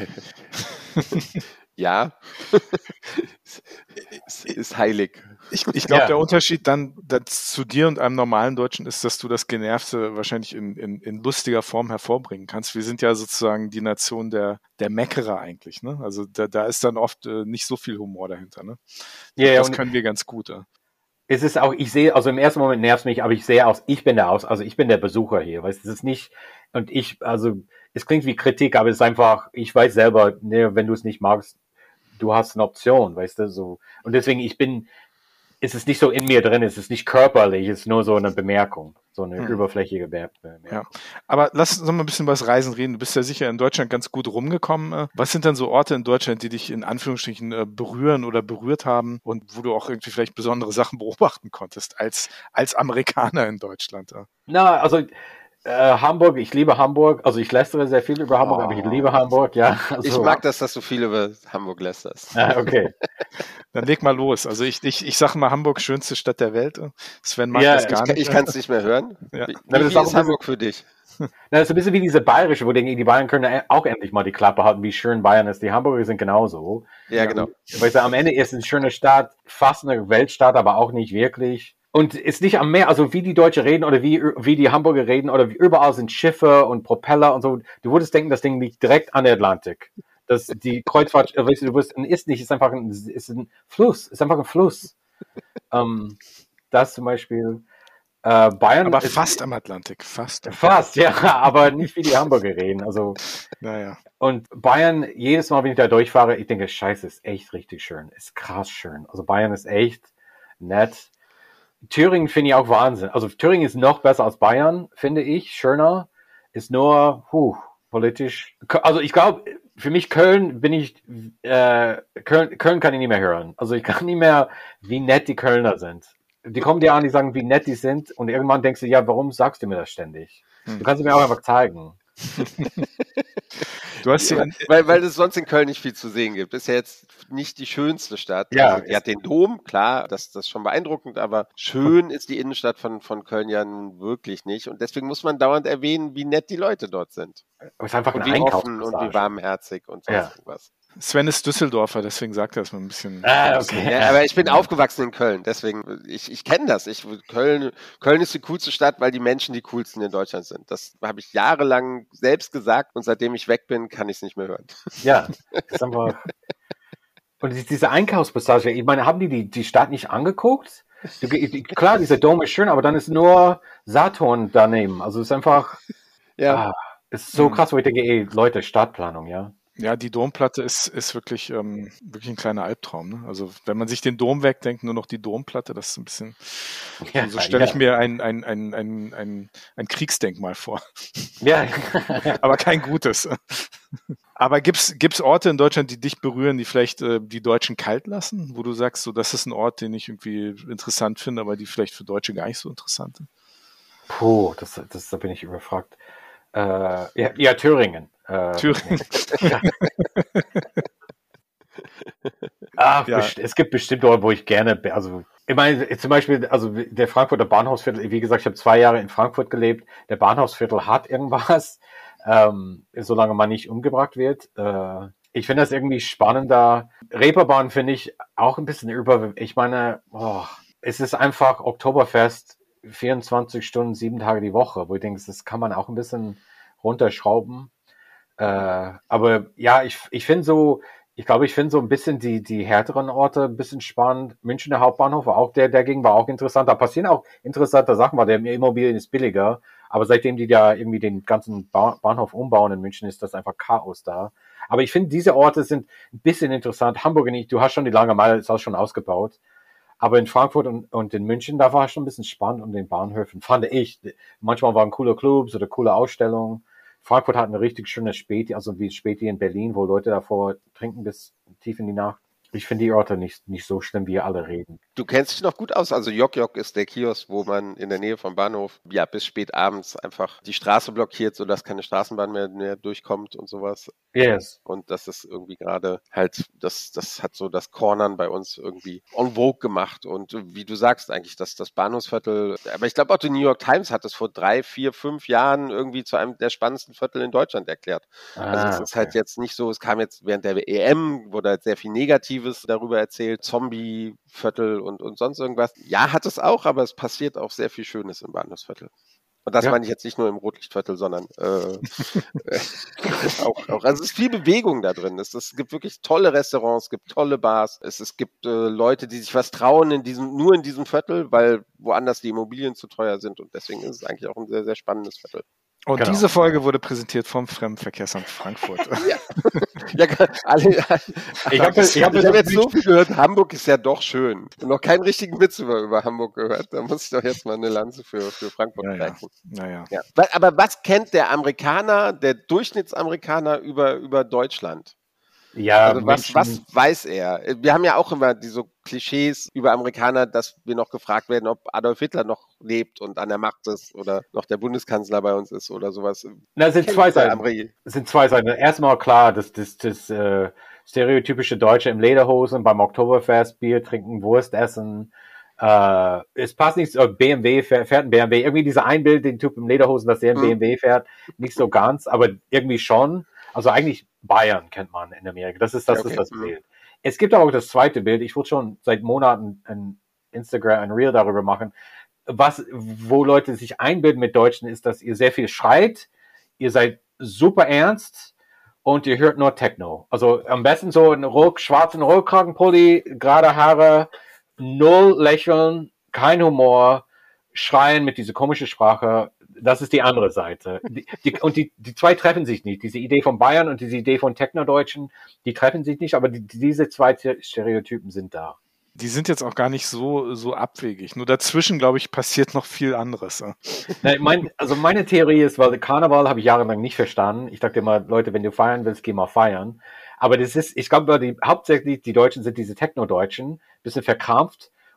Ja. Es ist heilig. Ich, ich glaube, Ja. der Unterschied dann das zu dir und einem normalen Deutschen ist, dass du das Genervte wahrscheinlich in, in, in lustiger Form hervorbringen kannst. Wir sind ja sozusagen die Nation der, der Meckerer eigentlich. Ne? Also da, da ist dann oft äh, nicht so viel Humor dahinter. Ne? Ja, das und können wir ganz gut. Ja. es ist auch, ich sehe, also im ersten Moment nervt es mich, aber ich sehe aus, ich bin der aus, also ich bin der Besucher hier, weißt du, es ist nicht, und ich, also, es klingt wie Kritik, aber es ist einfach, ich weiß selber, ne, wenn du es nicht magst, du hast eine Option, weißt du, so, und deswegen, ich bin, es ist nicht so in mir drin, es ist nicht körperlich, es ist nur so eine Bemerkung, so eine Hm. überflächige Be- Bemerkung. Ja. Aber lass uns noch mal ein bisschen über das Reisen reden. Du bist ja sicher in Deutschland ganz gut rumgekommen. Äh, Was sind dann so Orte in Deutschland, die dich in Anführungsstrichen äh, berühren oder berührt haben und wo du auch irgendwie vielleicht besondere Sachen beobachten konntest als, als Amerikaner in Deutschland? Ja. Na, also, äh, Hamburg, ich liebe Hamburg, also ich lästere sehr viel über Hamburg, Oh. aber ich liebe Hamburg, ja. Also, Ich mag das, dass du viel über Hamburg lästerst. Ah, okay. Dann leg mal los. Also ich, ich, ich sage mal Hamburg, schönste Stadt der Welt. Sven mag Ja, das Ich, gar kann- nicht. ich kann es nicht mehr hören. Ja. Wie, Na, das wie ist auch ist ein Hamburg für dich? Na, das ist ein bisschen wie diese bayerische, wo denke ich, die Bayern können auch endlich mal die Klappe halten, wie schön Bayern ist. Die Hamburger sind genauso. Ja, genau. Weißt du, am Ende ist es eine schöne Stadt, fast eine Weltstadt, aber auch nicht wirklich. Und ist nicht am Meer, also wie die Deutschen reden oder wie, wie die Hamburger reden oder wie überall sind Schiffe und Propeller und so. Du würdest denken, das Ding liegt direkt an der Atlantik. Das, die Kreuzfahrt, äh, weißt du, du wirst, ist nicht, ist einfach ein, ist ein Fluss, ist einfach ein Fluss. ähm, das zum Beispiel, äh, Bayern. Aber ist, fast am Atlantik, fast. Fast, ja, aber nicht wie die Hamburger reden. Also, Naja. und Bayern, jedes Mal, wenn ich da durchfahre, ich denke, scheiße, ist echt richtig schön. Ist krass schön. Also Bayern ist echt nett. Thüringen finde ich auch Wahnsinn. Also Thüringen ist noch besser als Bayern, finde ich. Schöner. Ist nur, puh, politisch. Also ich glaube, für mich Köln bin ich, äh, Köln, Köln kann ich nicht mehr hören. Also ich kann nicht mehr, wie nett die Kölner sind. Die kommen dir an, die sagen, wie nett die sind. Und irgendwann denkst du, ja, warum sagst du mir das ständig? Hm. Du kannst es mir auch einfach zeigen. Du hast ja, weil, weil es sonst in Köln nicht viel zu sehen gibt. Ist ja jetzt nicht die schönste Stadt. Ja, also, die hat den Dom, klar, das, das ist schon beeindruckend, aber schön ist die Innenstadt von, von Köln ja nun wirklich nicht. Und deswegen muss man dauernd erwähnen, wie nett die Leute dort sind. Aber es ist einfach Und eine wie offen und wie Einkaufspassage. warmherzig und so Ja. was. Sven ist Düsseldorfer, deswegen sagt er es mal ein bisschen. Ah, okay. Ja, aber ich bin aufgewachsen in Köln, deswegen, ich, ich kenne das. Ich, Köln, Köln ist die coolste Stadt, weil die Menschen die coolsten in Deutschland sind. Das habe ich jahrelang selbst gesagt und seitdem ich weg bin, kann ich es nicht mehr hören. Ja, das ist einfach. Und die- diese Einkaufspassage, ich meine, haben die die, die Stadt nicht angeguckt? Du, ge- klar, dieser Dom ist schön, aber dann ist nur Saturn daneben. Also es ist einfach, Ja, ah, es ist so Mhm. krass, wo ich denke, ey, Leute, Stadtplanung, ja. Ja, die Domplatte ist, ist wirklich, ähm, wirklich ein kleiner Albtraum. Ne? Also wenn man sich den Dom wegdenkt, nur noch die Domplatte, das ist ein bisschen, Ja, so stelle ich ja. mir ein, ein, ein, ein, ein, ein Kriegsdenkmal vor. Ja, Aber kein gutes. Aber gibt's gibt's Orte in Deutschland, die dich berühren, die vielleicht äh, die Deutschen kalt lassen? Wo du sagst, so das ist ein Ort, den ich irgendwie interessant finde, aber die vielleicht für Deutsche gar nicht so interessant sind? puh, das, das, da bin ich überfragt. Äh, ja, ja, Thüringen. Äh, Thüringen. Ah, Ja. best- es gibt bestimmt Orte, wo ich gerne, be- also ich meine, zum Beispiel, also der Frankfurter Bahnhofsviertel, wie gesagt, ich habe zwei Jahre in Frankfurt gelebt, der Bahnhofsviertel hat irgendwas, ähm, solange man nicht umgebracht wird. Äh, ich finde das irgendwie spannender. Reeperbahn finde ich auch ein bisschen über, ich meine, oh, es ist einfach Oktoberfest, vierundzwanzig Stunden, sieben Tage die Woche, wo ich denke, das kann man auch ein bisschen runterschrauben. Äh, aber ja, ich, ich finde so, ich glaube, ich finde so ein bisschen die, die härteren Orte ein bisschen spannend. Münchner Hauptbahnhof war auch, der, der ging, war auch interessant. Da passieren auch interessante Sachen, weil der Immobilien ist billiger. Aber seitdem die da irgendwie den ganzen ba Bahnhof umbauen in München, ist das einfach Chaos da. Aber ich finde, diese Orte sind ein bisschen interessant. Hamburg nicht, du hast schon die Lange Meile, ist auch schon ausgebaut. Aber in Frankfurt und, und in München, da war es schon ein bisschen spannend und den Bahnhöfen, fand ich. Manchmal waren coole Clubs oder coole Ausstellungen. Frankfurt hat eine richtig schöne Späti, also wie Späti in Berlin, wo Leute davor trinken bis tief in die Nacht. Ich finde die Orte nicht, nicht so schlimm, wie alle reden. Du kennst dich noch gut aus. Also Jok Jok ist der Kiosk, wo man in der Nähe vom Bahnhof ja bis spät abends einfach die Straße blockiert, sodass keine Straßenbahn mehr, mehr durchkommt und sowas. Yes. Und das ist irgendwie gerade halt, das, das hat so das Cornern bei uns irgendwie en vogue gemacht. Und wie du sagst eigentlich, dass das Bahnhofsviertel, aber ich glaube auch die New York Times hat es vor drei, vier, fünf Jahren irgendwie zu einem der spannendsten Viertel in Deutschland erklärt. Also es Ah, ist halt jetzt nicht so, es kam jetzt während der E M, wurde halt sehr viel Negatives darüber erzählt, Zombie-Viertel und, und sonst irgendwas. Ja, hat es auch, aber es passiert auch sehr viel Schönes im Bahnhofsviertel. Und das Ja. meine ich jetzt nicht nur im Rotlichtviertel, sondern äh, auch, auch. Also es ist viel Bewegung da drin. Es, es gibt wirklich tolle Restaurants, es gibt tolle Bars, es, es gibt äh, Leute, die sich was trauen in diesem, nur in diesem Viertel, weil woanders die Immobilien zu teuer sind. Und deswegen ist es eigentlich auch ein sehr, sehr spannendes Viertel. Und Genau. diese Folge wurde präsentiert vom Fremdenverkehrsamt Frankfurt. Ja, alle, Ich habe ich hab, ich das hab jetzt so viel gehört, Hamburg ist ja doch schön. Und noch keinen richtigen Witz über, über Hamburg gehört. Da muss ich doch jetzt mal eine Lanze für, für Frankfurt Ja, ja. brechen. Naja. Ja. Wa- Aber was kennt der Amerikaner, der Durchschnittsamerikaner über, über Deutschland? ja, Also was, Menschen- was weiß er? Wir haben ja auch immer diese Klischees über Amerikaner, dass wir noch gefragt werden, ob Adolf Hitler noch lebt und an der Macht ist oder noch der Bundeskanzler bei uns ist oder sowas. Na, es sind Kennt zwei der Seiten. Ameri- Es sind zwei Seiten. Erstmal klar, das, das, das äh, stereotypische Deutsche im Lederhosen beim Oktoberfest, Bier trinken, Wurst essen. Äh, es passt nicht so, B M W fährt, fährt ein B M W. Irgendwie dieser Einbild, den Typ im Lederhosen, dass der ein Mhm. B M W fährt, nicht so ganz, aber irgendwie schon. Also eigentlich Bayern kennt man in Amerika. Das ist das, Okay. ist das Mhm. Bild. Es gibt aber auch das zweite Bild. Ich wollte schon seit Monaten ein Instagram, ein Reel darüber machen. Was, wo Leute sich einbilden mit Deutschen, ist, dass ihr sehr viel schreit, ihr seid super ernst und ihr hört nur Techno. Also am besten so einen Rock, schwarzen Rollkragenpulli, gerade Haare, null Lächeln, kein Humor, schreien mit dieser komischen Sprache. Das ist die andere Seite. Die, die, und die, die zwei treffen sich nicht. Diese Idee von Bayern und diese Idee von Technodeutschen, die treffen sich nicht, aber die, diese zwei Stereotypen sind da. Die sind jetzt auch gar nicht so, so abwegig. Nur dazwischen, glaube ich, passiert noch viel anderes. Ja. Nein, mein, also meine Theorie ist, weil Karneval habe ich jahrelang nicht verstanden. Ich dachte immer, Leute, wenn du feiern willst, geh mal feiern. Aber das ist, ich glaube, die, hauptsächlich die Deutschen sind diese Techno-Deutschen, bisschen verkrampft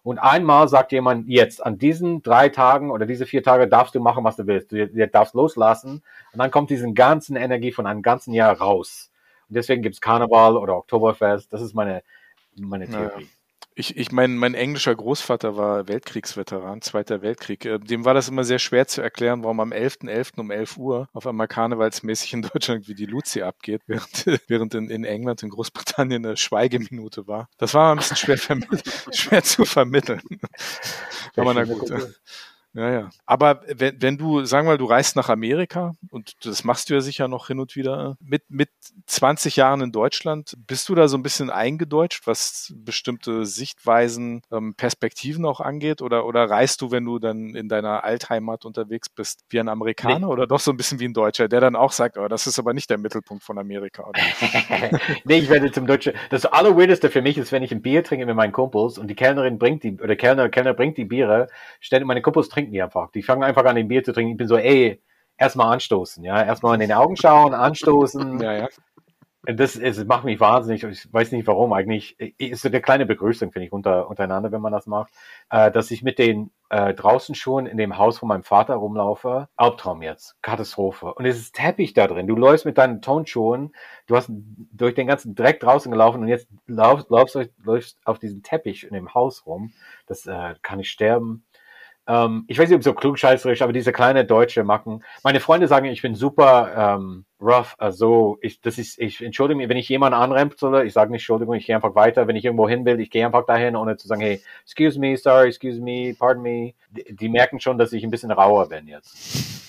Und einmal sagt jemand, jetzt an diesen drei Tagen oder diese vier Tage darfst du machen, was du willst. Du, du darfst loslassen. Und dann kommt diese ganzen Energie von einem ganzen Jahr raus. Und deswegen gibt's Karneval oder Oktoberfest. Das ist meine, meine Theorie. Naja. Ich, ich mein, mein englischer Großvater war Weltkriegsveteran, Zweiter Weltkrieg. Dem war das immer sehr schwer zu erklären, warum am elften elften um elf Uhr auf einmal karnevalsmäßig in Deutschland wie die Luzi abgeht, während, während in, in England, in Großbritannien eine Schweigeminute war. Das war ein bisschen schwer, vermitt- schwer zu vermitteln. Aber na gut. Ja, ja. Aber wenn, wenn du, sagen wir mal, du reist nach Amerika und das machst du ja sicher noch hin und wieder, mit, mit zwanzig Jahren in Deutschland, bist du da so ein bisschen eingedeutscht, was bestimmte Sichtweisen, ähm, Perspektiven auch angeht? Oder, oder reist du, wenn du dann in deiner Altheimat unterwegs bist, wie ein Amerikaner nee. oder doch so ein bisschen wie ein Deutscher, der dann auch sagt, oh, das ist aber nicht der Mittelpunkt von Amerika? Oder? Nee, ich werde zum Deutschen. Das Allerweirdeste für mich ist, wenn ich ein Bier trinke mit meinen Kumpels und die Kellnerin bringt die, oder Kellner, Kellner bringt die Biere, stellen meine Kumpels trinken die einfach. Die fangen einfach an, den Bier zu trinken. Ich bin so, ey, erstmal anstoßen, ja. Erstmal in den Augen schauen, anstoßen. Ja, ja. Das, ist, das macht mich wahnsinnig. Ich weiß nicht warum eigentlich. Ist so eine kleine Begrüßung, finde ich, unter, untereinander, wenn man das macht. Äh, dass ich mit den äh, draußen schon in dem Haus von meinem Vater rumlaufe. Albtraum jetzt. Katastrophe. Und es ist Teppich da drin. Du läufst mit deinen Tonschuhen. Du hast durch den ganzen Dreck draußen gelaufen und jetzt laufst, laufst, läufst auf diesen Teppich in dem Haus rum. Das äh, kann ich sterben. Ähm, ich weiß nicht, ob so klugscheißerisch, aber diese kleine deutsche Macken. Meine Freunde sagen, ich bin super ähm, rough. Also ich, das ist, ich entschuldige mich, wenn ich jemanden anrempele, ich sage nicht Entschuldigung, ich gehe einfach weiter. Wenn ich irgendwo hin will, ich gehe einfach dahin, ohne zu sagen, hey, excuse me, sorry, excuse me, pardon me. Die, die merken schon, dass ich ein bisschen rauer bin jetzt.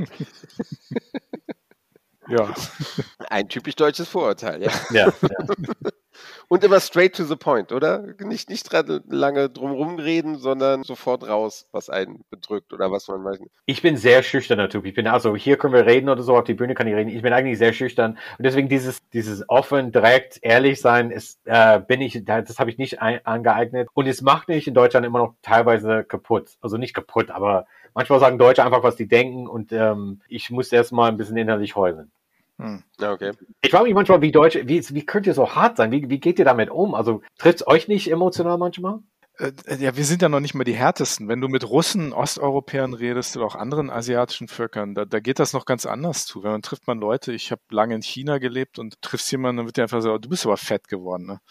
Ja. Ein typisch deutsches Vorurteil, ja. Ja, ja. Und immer straight to the point, oder? Nicht, nicht lange drumherum reden, sondern sofort raus, was einen bedrückt oder was man weiß nicht. Ich bin sehr schüchterner Typ. Ich bin, also hier können wir reden oder so, auf die Bühne kann ich reden. Ich bin eigentlich sehr schüchtern. Und deswegen dieses, dieses offen, direkt, ehrlich sein, ist, äh, bin ich, das habe ich nicht ein, angeeignet. Und es macht mich in Deutschland immer noch teilweise kaputt. Also nicht kaputt, aber manchmal sagen Deutsche einfach, was die denken. Und ähm, ich muss erstmal ein bisschen innerlich heulen. Hm. Okay. Ich frage mich manchmal, wie Deutsche, wie, wie könnt ihr so hart sein? Wie, wie geht ihr damit um? Also trifft es euch nicht emotional manchmal? Äh, ja, wir sind ja noch nicht mal die härtesten. Wenn du mit Russen, Osteuropäern redest oder auch anderen asiatischen Völkern, da, da geht das noch ganz anders zu. Wenn man trifft man Leute, ich habe lange in China gelebt und triffst jemanden, dann wird dir einfach so, du bist aber fett geworden, ne?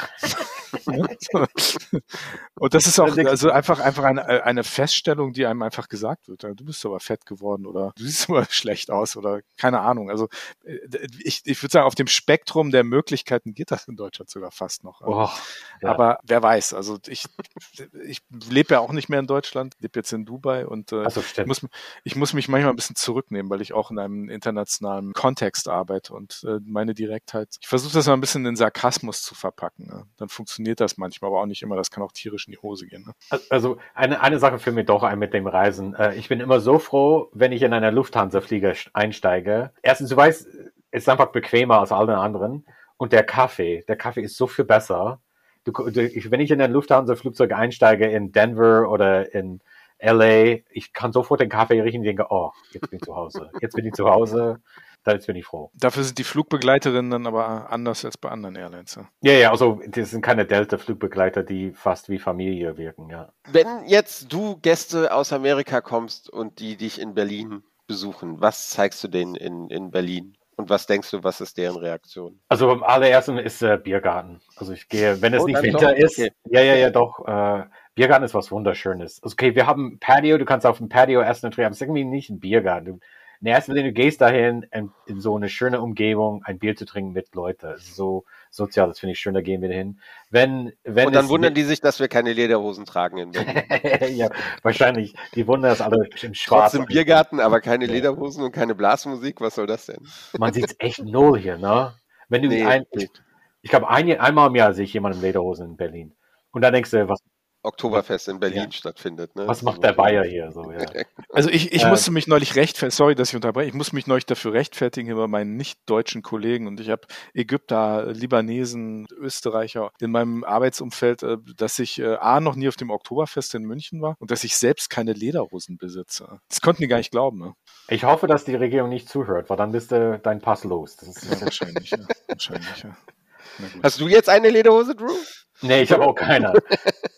Und das ist auch also einfach einfach eine, eine Feststellung, die einem einfach gesagt wird. Du bist aber fett geworden oder du siehst aber schlecht aus oder keine Ahnung. Also ich, ich würde sagen, auf dem Spektrum der Möglichkeiten geht das in Deutschland sogar fast noch. Oh, ja. Aber wer weiß, also ich, ich lebe ja auch nicht mehr in Deutschland, lebe jetzt in Dubai und äh, also, ich, muss, ich muss mich manchmal ein bisschen zurücknehmen, weil ich auch in einem internationalen Kontext arbeite und äh, meine Direktheit, ich versuche das mal ein bisschen in Sarkasmus zu verpacken. Ne? Dann funktioniert das manchmal, aber auch nicht immer. Das kann auch tierisch in die Hose gehen. Ne? Also eine, eine Sache für mich doch ein mit dem Reisen. Ich bin immer so froh, wenn ich in einer Lufthansa-Flieger einsteige. Erstens, du weißt, es ist einfach bequemer als alle anderen. Und der Kaffee, der Kaffee ist so viel besser. Du, du, wenn ich in ein Lufthansa-Flugzeug einsteige in Denver oder in L A, ich kann sofort den Kaffee riechen und denke, oh, jetzt bin ich zu Hause. Jetzt bin ich zu Hause. Da bin ich froh. Dafür sind die Flugbegleiterinnen dann aber anders als bei anderen Airlines. Ja, ja, ja, also das sind keine Delta-Flugbegleiter, die fast wie Familie wirken, ja. Wenn jetzt du Gäste aus Amerika kommst und die dich in Berlin besuchen, was zeigst du denen in, in Berlin? Und was denkst du, was ist deren Reaktion? Also am allerersten ist äh, Biergarten. Also ich gehe, wenn es oh, nicht Winter doch? ist, okay. ja, ja, ja, doch, äh, Biergarten ist was Wunderschönes. Also okay, wir haben ein Patio, du kannst auf dem Patio essen und trinken, aber es ist irgendwie nicht ein Biergarten. Du, in der ersten Linie, du gehst dahin, in, in so eine schöne Umgebung, ein Bier zu trinken mit Leuten. So sozial, das finde ich schön, da gehen wir hin. Wenn, wenn und dann es wundern die sich, dass wir keine Lederhosen tragen in Berlin. ja, wahrscheinlich. Die wundern das alle im Schwarz. Trotzdem Biergarten, aber keine Lederhosen und keine Blasmusik, was soll das denn? Man sieht es echt null hier, ne? Wenn du nee, ein, ich, ich glaube, ein, einmal im Jahr sehe ich jemanden in Lederhosen in Berlin. Und dann denkst du, was Oktoberfest in Berlin ja. stattfindet. Ne? Was macht der Bayer hier? So, ja. Also ich, ich äh, musste mich neulich rechtfertigen, sorry, dass ich unterbreche, ich muss mich neulich dafür rechtfertigen über meinen nicht-deutschen Kollegen und ich habe Ägypter, Libanesen, Österreicher in meinem Arbeitsumfeld, dass ich A, noch nie auf dem Oktoberfest in München war und dass ich selbst keine Lederhosen besitze. Das konnten die gar nicht glauben. Ne? Ich hoffe, dass die Regierung nicht zuhört, weil dann bist du dein Pass los. Das ist ja, wahrscheinlich, ja. wahrscheinlich, ja. Hast du jetzt eine Lederhose, Drew? Nee, ich habe auch keine.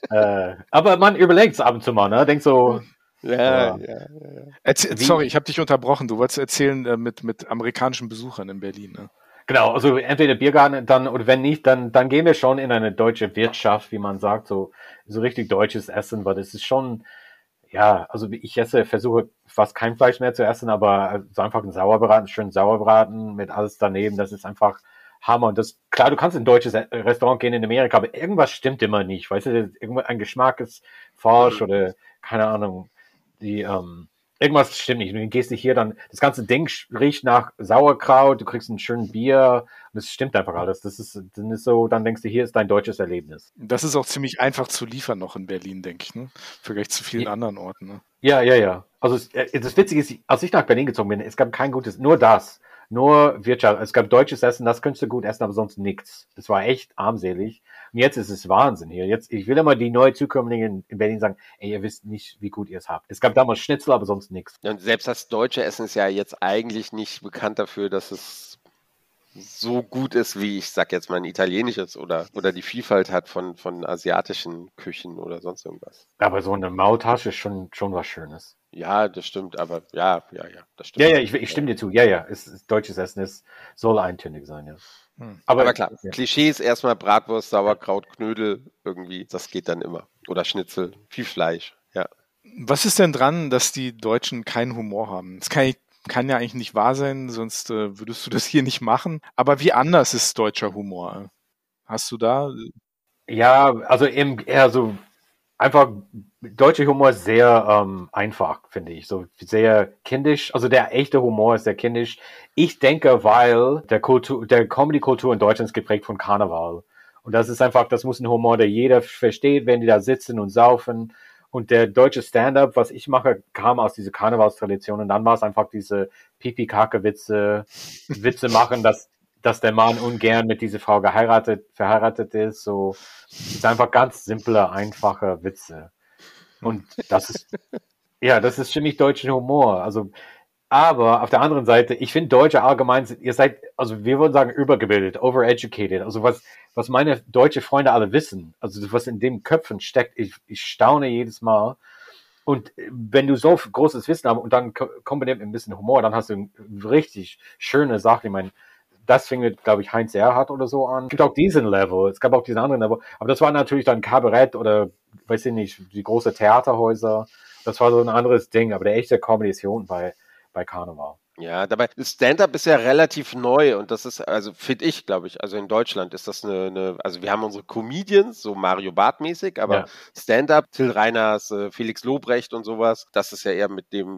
äh, aber man überlegt es ab und zu mal, ne? Denkt so, Ja, Ja. ja, ja. Erzähl, Wie- sorry, ich habe dich unterbrochen. Du wolltest erzählen äh, mit, mit amerikanischen Besuchern in Berlin. Ne? genau, also entweder Biergarten dann oder wenn nicht, dann, dann gehen wir schon in eine deutsche Wirtschaft, wie man sagt, so, so richtig deutsches Essen, weil das ist schon, ja, also ich esse, versuche fast kein Fleisch mehr zu essen, aber so einfach ein Sauerbraten, schön Sauerbraten mit alles daneben, das ist einfach Hammer. Und das, klar, du kannst in ein deutsches Restaurant gehen in Amerika, aber irgendwas stimmt immer nicht, weißt du, irgendwas, ein Geschmack ist falsch oder keine Ahnung, die, ähm, irgendwas stimmt nicht. Und dann gehst du hier dann, das ganze Ding riecht nach Sauerkraut, du kriegst ein schönes Bier und es stimmt einfach alles. Das ist, dann ist so, dann denkst du, hier ist dein deutsches Erlebnis. Das ist auch ziemlich einfach zu liefern noch in Berlin, denke ich, ne? Im Vergleich zu vielen Ja. anderen Orten. Ne? Ja, ja, ja. Also es, äh, das Witzige ist, als ich nach Berlin gezogen bin, es gab kein gutes, nur das. Nur Wirtschaft. Es gab deutsches Essen, das könntest du gut essen, aber sonst nichts. Das war echt armselig. Und jetzt ist es Wahnsinn hier. Jetzt, ich will immer die neue Zukömmlinge in, in Berlin sagen, ey, ihr wisst nicht, wie gut ihr es habt. Es gab damals Schnitzel, aber sonst nichts. Und selbst das deutsche Essen ist ja jetzt eigentlich nicht bekannt dafür, dass es so gut ist, wie ich sag jetzt mal ein italienisches oder, oder die Vielfalt hat von, von asiatischen Küchen oder sonst irgendwas. Aber so eine Maultasche ist schon, schon was Schönes. Ja, das stimmt, aber ja, ja, ja, das stimmt. Ja, ja, ich, ich stimme dir zu. Ja, ja, es, es, deutsches Essen ist, soll eintönig sein, ja. Hm. Aber, Aber klar, ja. Klischees erstmal Bratwurst, Sauerkraut, Knödel, irgendwie, das geht dann immer. Oder Schnitzel, viel Fleisch, ja. Was ist denn dran, dass die Deutschen keinen Humor haben? Das kann, ich, kann ja eigentlich nicht wahr sein, sonst äh, würdest du das hier nicht machen. Aber wie anders ist deutscher Humor? Hast du da? Ja, also eben eher so einfach deutscher Humor ist sehr ähm, einfach, finde ich. So sehr kindisch. Also der echte Humor ist sehr kindisch. Ich denke, weil der Kultur, der Comedy-Kultur in Deutschland ist geprägt von Karneval. Und das ist einfach, das muss ein Humor, der jeder versteht, wenn die da sitzen und saufen. Und der deutsche Stand-up, was ich mache, kam aus dieser Karnevalstradition. Und dann war es einfach diese Pipi-Kacke-Witze, Witze machen, dass dass der Mann ungern mit dieser Frau geheiratet, verheiratet ist, so, es ist einfach ganz simple, einfache Witze. Und das ist, ja, das ist ziemlich deutscher Humor. Also, aber auf der anderen Seite, ich finde Deutsche allgemein, ihr seid, also wir würden sagen, übergebildet, overeducated. Also was, was meine deutsche Freunde alle wissen, also was in den Köpfen steckt, ich, ich staune jedes Mal. Und wenn du so großes Wissen hast und dann kombiniert mit ein bisschen Humor, dann hast du eine richtig schöne Sache. Ich meine, das fing mit, glaube ich, Heinz Erhardt oder so an. Es gibt auch diesen Level, es gab auch diesen anderen Level. Aber das war natürlich dann Kabarett oder, weiß ich nicht, die große Theaterhäuser. Das war so ein anderes Ding. Aber der echte Comedy ist hier unten bei, bei Karneval. Ja, dabei, Stand-up ist ja relativ neu und das ist, also finde ich, glaube ich, also in Deutschland ist das eine, eine, also wir haben unsere Comedians, so Mario Barth-mäßig, aber Ja. Stand-up, Till Reiners, äh, Felix Lobrecht und sowas, das ist ja eher mit dem,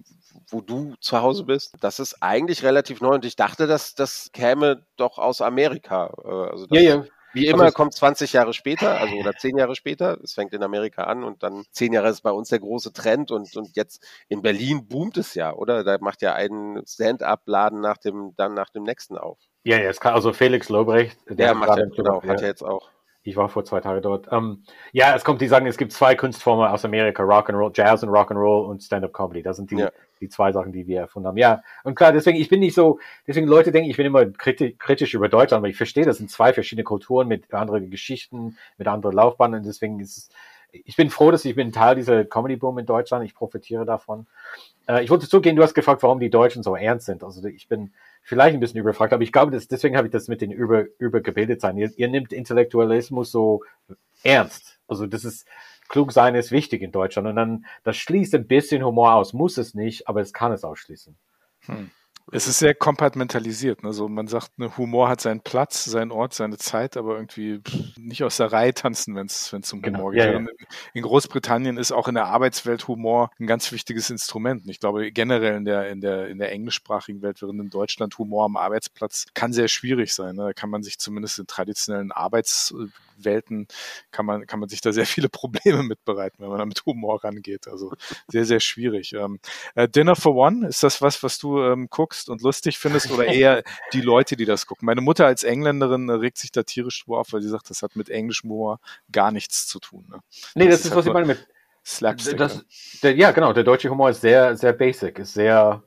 wo du zu Hause bist. Das ist eigentlich relativ neu und ich dachte, dass das käme doch aus Amerika. Äh, also das, Ja, ja. Wie immer Also- kommt zwanzig Jahre später, also oder zehn Jahre später. Es fängt in Amerika an und dann zehn Jahre ist bei uns der große Trend und, und jetzt in Berlin boomt es ja, oder? Da macht ja ein Stand-up-Laden nach dem, dann nach dem nächsten auf. Ja, ja, es kann, also Felix Lobrecht, Der hat macht gerade ja, im Club genau, auf- hat ja. ja jetzt auch. Ich war vor zwei Tagen dort. Ähm, ja, es kommt, die sagen, es gibt zwei Kunstformen aus Amerika, Rock'n'Roll, Jazz und Rock'n'Roll und Stand-Up-Comedy. Das sind die, Ja. die zwei Sachen, die wir erfunden haben. Ja, und klar, deswegen, ich bin nicht so, deswegen Leute denken, ich bin immer kritisch, kritisch über Deutschland, aber ich verstehe, das sind zwei verschiedene Kulturen mit anderen Geschichten, mit anderen Laufbahnen und deswegen ist es, ich bin froh, dass ich bin Teil dieser Comedy-Boom in Deutschland, ich profitiere davon. Äh, ich wollte zugehen, du hast gefragt, warum die Deutschen so ernst sind. Also ich bin vielleicht ein bisschen überfragt, aber ich glaube, dass, deswegen habe ich das mit den über, übergebildet sein. Ihr, ihr nimmt Intellektualismus so ernst. Also das ist, klug sein ist wichtig in Deutschland und dann, das schließt ein bisschen Humor aus, muss es nicht, aber es kann es ausschließen. Hm. Es ist sehr kompartmentalisiert. Ne? So, man sagt, ne, Humor hat seinen Platz, seinen Ort, seine Zeit, aber irgendwie pff, nicht aus der Reihe tanzen, wenn es um Genau. Humor Ja, geht. ja. Und in Großbritannien ist auch in der Arbeitswelt Humor ein ganz wichtiges Instrument. Und ich glaube, generell in der, in der, in der englischsprachigen Welt, während in Deutschland Humor am Arbeitsplatz kann sehr schwierig sein. Ne? Da kann man sich zumindest in traditionellen Arbeitswelten, kann man, kann man sich da sehr viele Probleme mitbereiten, wenn man da mit Humor rangeht. Also sehr, sehr schwierig. Ähm, äh, Dinner for One, ist das was, was du ähm, guckst und lustig findest oder eher die Leute, die das gucken? Meine Mutter als Engländerin äh, regt sich da tierisch drüber auf, weil sie sagt, das hat mit englischem Humor gar nichts zu tun. Ne? Nee, das, Das ist, ist was halt ich meine mit, Slapstick. das, ne? der, ja, genau, der deutsche Humor ist sehr, sehr basic, ist sehr,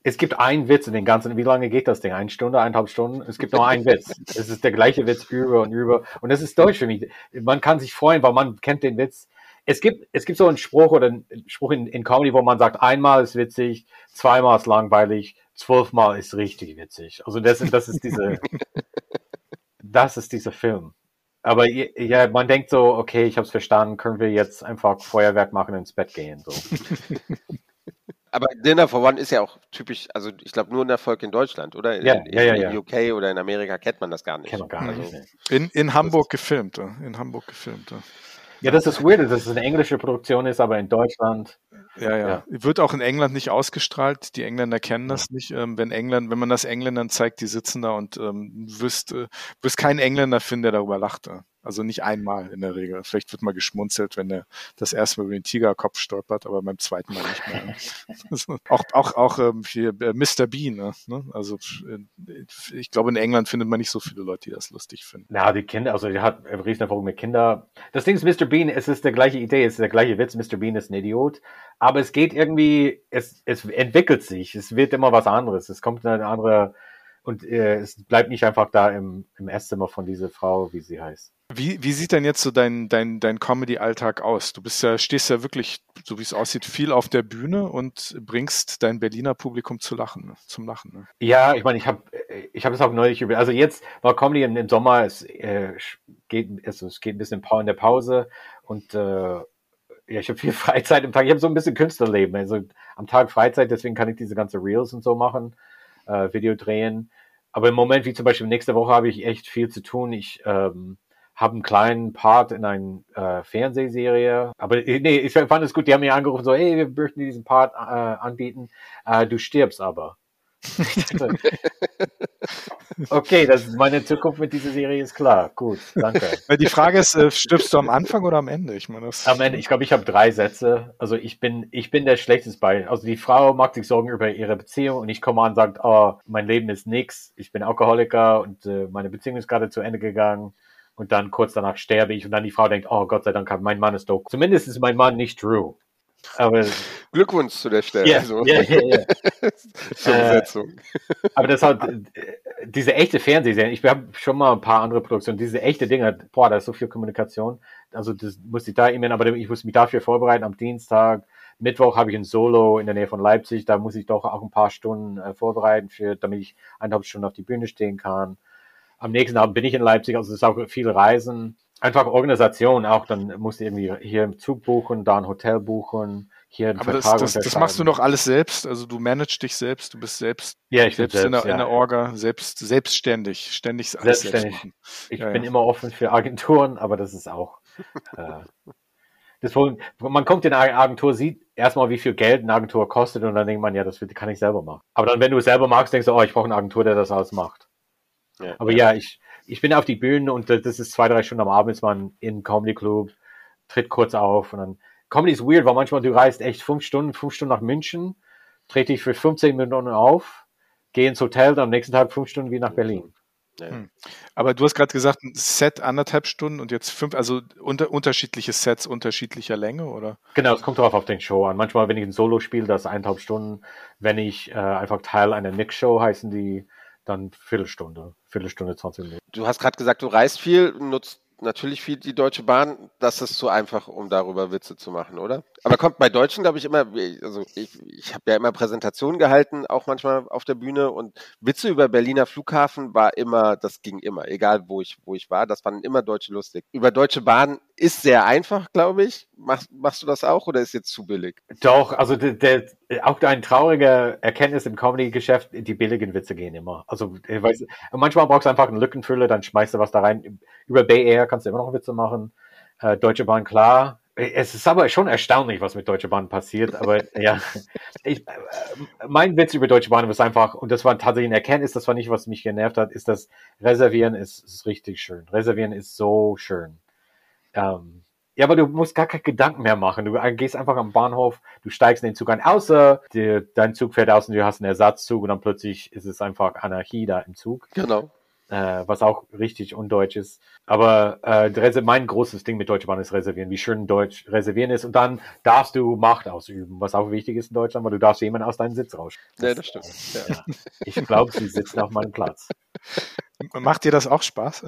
Es gibt einen Witz in den ganzen, wie lange geht das Ding? Eine Stunde, eineinhalb Stunden? Es gibt nur einen Witz. Es ist der gleiche Witz über und über. Und das ist Deutsch für mich. Man kann sich freuen, weil man kennt den Witz. Es gibt, es gibt so einen Spruch oder einen Spruch in, in Comedy, wo man sagt, einmal ist witzig, zweimal ist langweilig, zwölfmal ist richtig witzig. Also das, das ist diese, das ist dieser Film. Aber ja, man denkt so, okay, ich habe es verstanden, können wir jetzt einfach Feuerwerk machen und ins Bett gehen, so. Aber Dinner for One ist ja auch typisch, also ich glaube nur ein Erfolg in Deutschland, oder? In, ja, in, ja, ja, in ja. U K oder in Amerika kennt man das gar nicht. Kennt man gar nicht. Also, in, in Hamburg gefilmt, in Hamburg gefilmt. Ja, das ist weird, dass es eine englische Produktion ist, aber in Deutschland. Ja, ja, ja. Wird auch in England nicht ausgestrahlt. Die Engländer kennen das nicht. Ähm, wenn England, wenn man das Engländern zeigt, die sitzen da und ähm, wirst, äh, wirst keinen Engländer finden, der darüber lacht. Also nicht einmal in der Regel. Vielleicht wird mal geschmunzelt, wenn er das erste Mal über den Tigerkopf stolpert, aber beim zweiten Mal nicht mehr. Also auch auch auch ähm, hier äh, Mister Bean. Ne? Also äh, ich glaube, in England findet man nicht so viele Leute, die das lustig finden. Na, die Kinder, also die hat einen riesen Erfolg mit Kindern. Das Ding ist, Mister Bean, es ist der gleiche Idee, es ist der gleiche Witz. Mister Bean ist ein Idiot. Aber es geht irgendwie, es, es entwickelt sich. Es wird immer was anderes. Es kommt eine andere, und äh, es bleibt nicht einfach da im, im Esszimmer von dieser Frau, wie sie heißt. Wie, wie sieht denn jetzt so dein, dein, dein Comedy-Alltag aus? Du bist ja, stehst ja wirklich, so wie es aussieht, viel auf der Bühne und bringst dein Berliner Publikum zu lachen, zum Lachen. Ne? Ja, ich meine, ich habe ich hab das auch neulich über, also jetzt war Comedy im, im Sommer, es, äh, geht, also es geht ein bisschen in der Pause und äh, ja, ich habe viel Freizeit im Tag. Ich habe so ein bisschen Künstlerleben. Also am Tag Freizeit, deswegen kann ich diese ganze Reels und so machen, äh, Video drehen. Aber im Moment, wie zum Beispiel nächste Woche, habe ich echt viel zu tun. Ich ähm, habe einen kleinen Part in einer äh, Fernsehserie. Aber nee, ich fand es gut. Die haben mir angerufen, so, hey, wir möchten dir diesen Part äh, anbieten. Äh, du stirbst aber. Okay, das ist meine Zukunft mit dieser Serie ist klar. Gut, danke. Die Frage ist, äh, stirbst du am Anfang oder am Ende? Ich meine, das am Ende, ich glaube, ich habe drei Sätze. Also ich bin, ich bin der schlechteste bei. Also die Frau macht sich Sorgen über ihre Beziehung und ich komme an und sage, oh, mein Leben ist nix. Ich bin Alkoholiker und äh, meine Beziehung ist gerade zu Ende gegangen. Und dann kurz danach sterbe ich und dann die Frau denkt, oh Gott sei Dank, mein Mann ist tot. Zumindest ist mein Mann nicht Drew. Aber Glückwunsch zu der Stelle. Ja, also. ja, ja, ja. Zur Besetzung. Äh, aber das hat diese echte Fernsehserie, ich habe schon mal ein paar andere Produktionen, diese echte Dinge, boah, da ist so viel Kommunikation. Also das muss ich da immer, aber ich muss mich dafür vorbereiten. Am Dienstag, Mittwoch habe ich ein Solo in der Nähe von Leipzig, da muss ich doch auch ein paar Stunden äh, vorbereiten, für, damit ich eineinhalb Stunden auf die Bühne stehen kann. Am nächsten Abend bin ich in Leipzig, also es ist auch viel Reisen. Einfach Organisation auch, dann musst du irgendwie hier im Zug buchen, da ein Hotel buchen, hier einen Aber Vertrag das, das, das machst du doch alles selbst, also du managst dich selbst, du bist selbst, ja, ich selbst, bin selbst in, der, ja. in der Orga, selbst, selbstständig, ständig alles Selbstständig. selbst machen. Ich Ja, bin ja. immer offen für Agenturen, aber das ist auch äh, das Problem, man kommt in eine Agentur, sieht erstmal, wie viel Geld eine Agentur kostet und dann denkt man, ja, das kann ich selber machen. Aber dann, wenn du es selber magst, denkst du, oh, ich brauche eine Agentur, der das alles macht. Ja, aber ja, ja ich Ich bin auf die Bühne und das ist zwei, drei Stunden am Abend, ist man in Comedy Club, tritt kurz auf und dann, Comedy ist weird, weil manchmal du reist echt fünf Stunden, fünf Stunden nach München, trete dich für fünfzehn Minuten auf, geh ins Hotel, dann am nächsten Tag fünf Stunden wie nach Berlin. Ja. Hm. Aber du hast gerade gesagt, ein Set anderthalb Stunden und jetzt fünf, also unter, unterschiedliche Sets unterschiedlicher Länge, oder? Genau, es kommt drauf auf den Show an. Manchmal, wenn ich ein Solo spiele, das ist eineinhalb Stunden. Wenn ich äh, einfach Teil einer Mix-Show heißen die, dann Viertelstunde, Viertelstunde, zwanzig Minuten. Du hast gerade gesagt, du reist viel, nutzt natürlich viel die Deutsche Bahn. Das ist zu einfach, um darüber Witze zu machen, oder? Aber kommt bei Deutschen, glaube ich, immer, also ich, ich habe ja immer Präsentationen gehalten, auch manchmal auf der Bühne und Witze über Berliner Flughafen war immer, das ging immer, egal wo ich, wo ich war, das fanden immer Deutsche lustig. Über Deutsche Bahn ist sehr einfach, glaube ich. Machst, machst du das auch oder ist jetzt zu billig? Doch, also der, der, auch ein trauriger Erkenntnis im Comedy-Geschäft, die billigen Witze gehen immer. Also ich weiß, manchmal brauchst du einfach einen Lückenfüller, dann schmeißt du was da rein. Über Bay Air kannst du immer noch Witze machen. Äh, Deutsche Bahn, klar. Es ist aber schon erstaunlich, was mit Deutsche Bahn passiert. Aber ja, ich, äh, mein Witz über Deutsche Bahn ist einfach, und das war tatsächlich eine Erkenntnis, das war nicht, was mich genervt hat, ist, dass Reservieren ist, ist richtig schön. Reservieren ist so schön. Ähm, ja, aber du musst gar keine Gedanken mehr machen. Du gehst einfach am Bahnhof, du steigst in den Zug ein, außer die, dein Zug fährt aus und du hast einen Ersatzzug und dann plötzlich ist es einfach Anarchie da im Zug. Genau. äh, was auch richtig undeutsch ist. Aber äh, mein großes Ding mit Deutsche Bahn ist reservieren, wie schön Deutsch reservieren ist. Und dann darfst du Macht ausüben, was auch wichtig ist in Deutschland, weil du darfst jemanden aus deinem Sitz raus. Ja, das stimmt. Äh, ja. Ich glaube, sie sitzen auf meinem Platz. Macht dir das auch Spaß?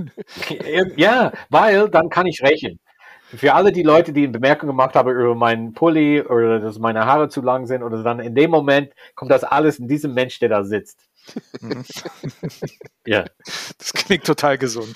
Ja, weil dann kann ich rächen. Für alle die Leute, die eine Bemerkung gemacht haben über meinen Pulli oder dass meine Haare zu lang sind oder dann in dem Moment kommt das alles in diesem Mensch, der da sitzt. Mhm. Ja. Das klingt total gesund.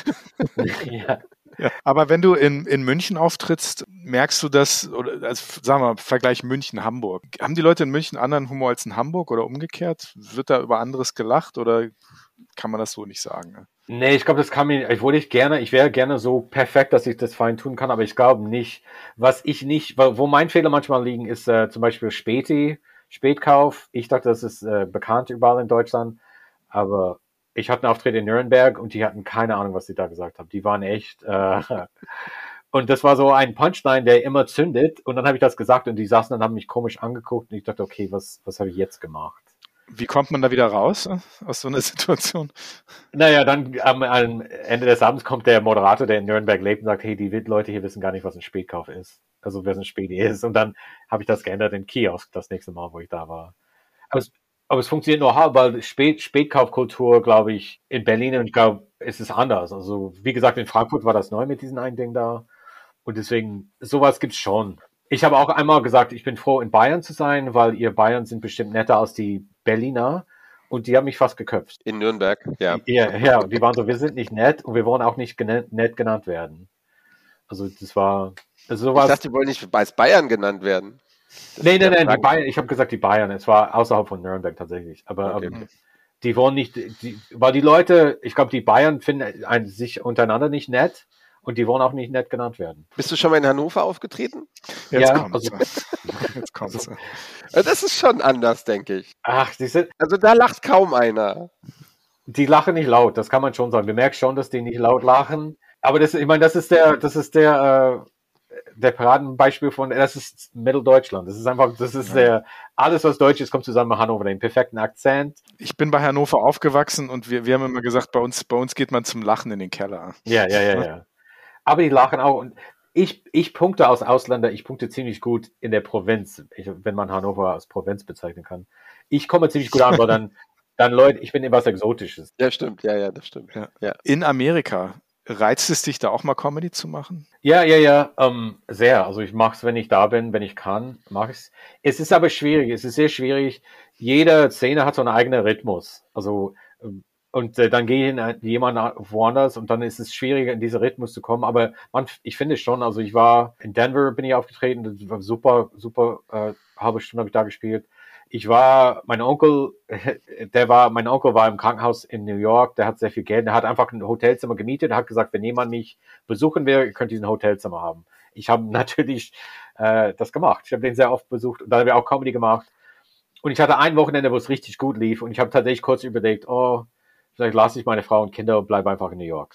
Ja. Ja. Aber wenn du in, in München auftrittst, merkst du das, oder also sagen wir mal, Vergleich München-Hamburg. Haben die Leute in München anderen Humor als in Hamburg oder umgekehrt? Wird da über anderes gelacht oder kann man das so nicht sagen? Ne? Nee, ich glaube, das kann mir, ich würde ich gerne, ich wäre gerne so perfekt, dass ich das fein tun kann, aber ich glaube nicht. Was ich nicht, wo mein Fehler manchmal liegen, ist äh, zum Beispiel Späti, Spätkauf. Ich dachte, das ist äh, bekannt überall in Deutschland, aber ich hatte einen Auftritt in Nürnberg und die hatten keine Ahnung, was sie da gesagt haben. Die waren echt, äh, und das war so ein Punchline, der immer zündet und dann habe ich das gesagt und die saßen dann, haben mich komisch angeguckt und ich dachte, okay, was, was habe ich jetzt gemacht? Wie kommt man da wieder raus aus so einer Situation? Naja, dann am, am Ende des Abends kommt der Moderator, der in Nürnberg lebt und sagt, hey, die Leute hier wissen gar nicht, was ein Spätkauf ist. Also wer ein Späti ist. Und dann habe ich das geändert in Kiosk das nächste Mal, wo ich da war. Aber es, aber es funktioniert nur halb, weil Spät, Spätkaufkultur, glaube ich, in Berlin und ich glaube, es ist anders. Also wie gesagt, in Frankfurt war das neu mit diesem einen Ding da. Und deswegen, sowas gibt's schon. Ich habe auch einmal gesagt, ich bin froh, in Bayern zu sein, weil ihr Bayern sind bestimmt netter als die Berliner. Und die haben mich fast geköpft. In Nürnberg, ja. Ja, ja, und die waren so, wir sind nicht nett und wir wollen auch nicht genannt, nett genannt werden. Also das war, also sowas. Ich dachte, die wollen nicht als Bayern genannt werden. Das nee, nee, nee, die Bayern, ich habe gesagt, die Bayern, es war außerhalb von Nürnberg tatsächlich. Aber okay, ähm, okay. die wollen nicht, die, weil die Leute, ich glaube, die Bayern finden ein, sich untereinander nicht nett. Und die wollen auch nicht nett genannt werden. Bist du schon mal in Hannover aufgetreten? Jetzt ja, kommt's. also, Jetzt kommt's. Das ist schon anders, denke ich. Ach, die sind, also da lacht kaum einer. Die lachen nicht laut, das kann man schon sagen. Wir merken schon, dass die nicht laut lachen. Aber das, ich meine, das ist der, das ist der, äh, der Paradenbeispiel von, das ist Mitteldeutschland. Das ist einfach, das ist ja. der, alles was Deutsch ist, kommt zusammen mit Hannover, den perfekten Akzent. Ich bin bei Hannover aufgewachsen und wir, wir haben immer gesagt, bei uns, bei uns geht man zum Lachen in den Keller. Ja, ja, ja, ja. Aber die lachen auch. Und ich, ich punkte als Ausländer, ich punkte ziemlich gut in der Provinz, ich, wenn man Hannover als Provinz bezeichnen kann. Ich komme ziemlich gut an, weil dann, dann Leute, ich bin etwas Exotisches. Ja, stimmt, ja, ja, das stimmt. Ja. Ja. In Amerika, reizt es dich da auch mal Comedy zu machen? Ja, ja, ja, ähm, sehr. Also ich mache es, wenn ich da bin, wenn ich kann, mache ich es. Es ist aber schwierig, es ist sehr schwierig. Jede Szene hat so einen eigenen Rhythmus. Also Und äh, dann gehe ich in jemand woanders und dann ist es schwieriger, in diesen Rhythmus zu kommen. Aber man, ich finde schon, also ich war in Denver, bin ich aufgetreten, das war super, super, äh, halbe Stunde habe ich da gespielt. Ich war, mein Onkel, der war, mein Onkel war im Krankenhaus in New York, der hat sehr viel Geld, der hat einfach ein Hotelzimmer gemietet, der hat gesagt, wenn jemand mich besuchen will, könnt ihr ein Hotelzimmer haben. Ich habe natürlich äh, das gemacht. Ich habe den sehr oft besucht und dann haben wir auch Comedy gemacht. Und ich hatte ein Wochenende, wo es richtig gut lief und ich habe tatsächlich kurz überlegt, oh, vielleicht lasse ich meine Frau und Kinder und bleibe einfach in New York.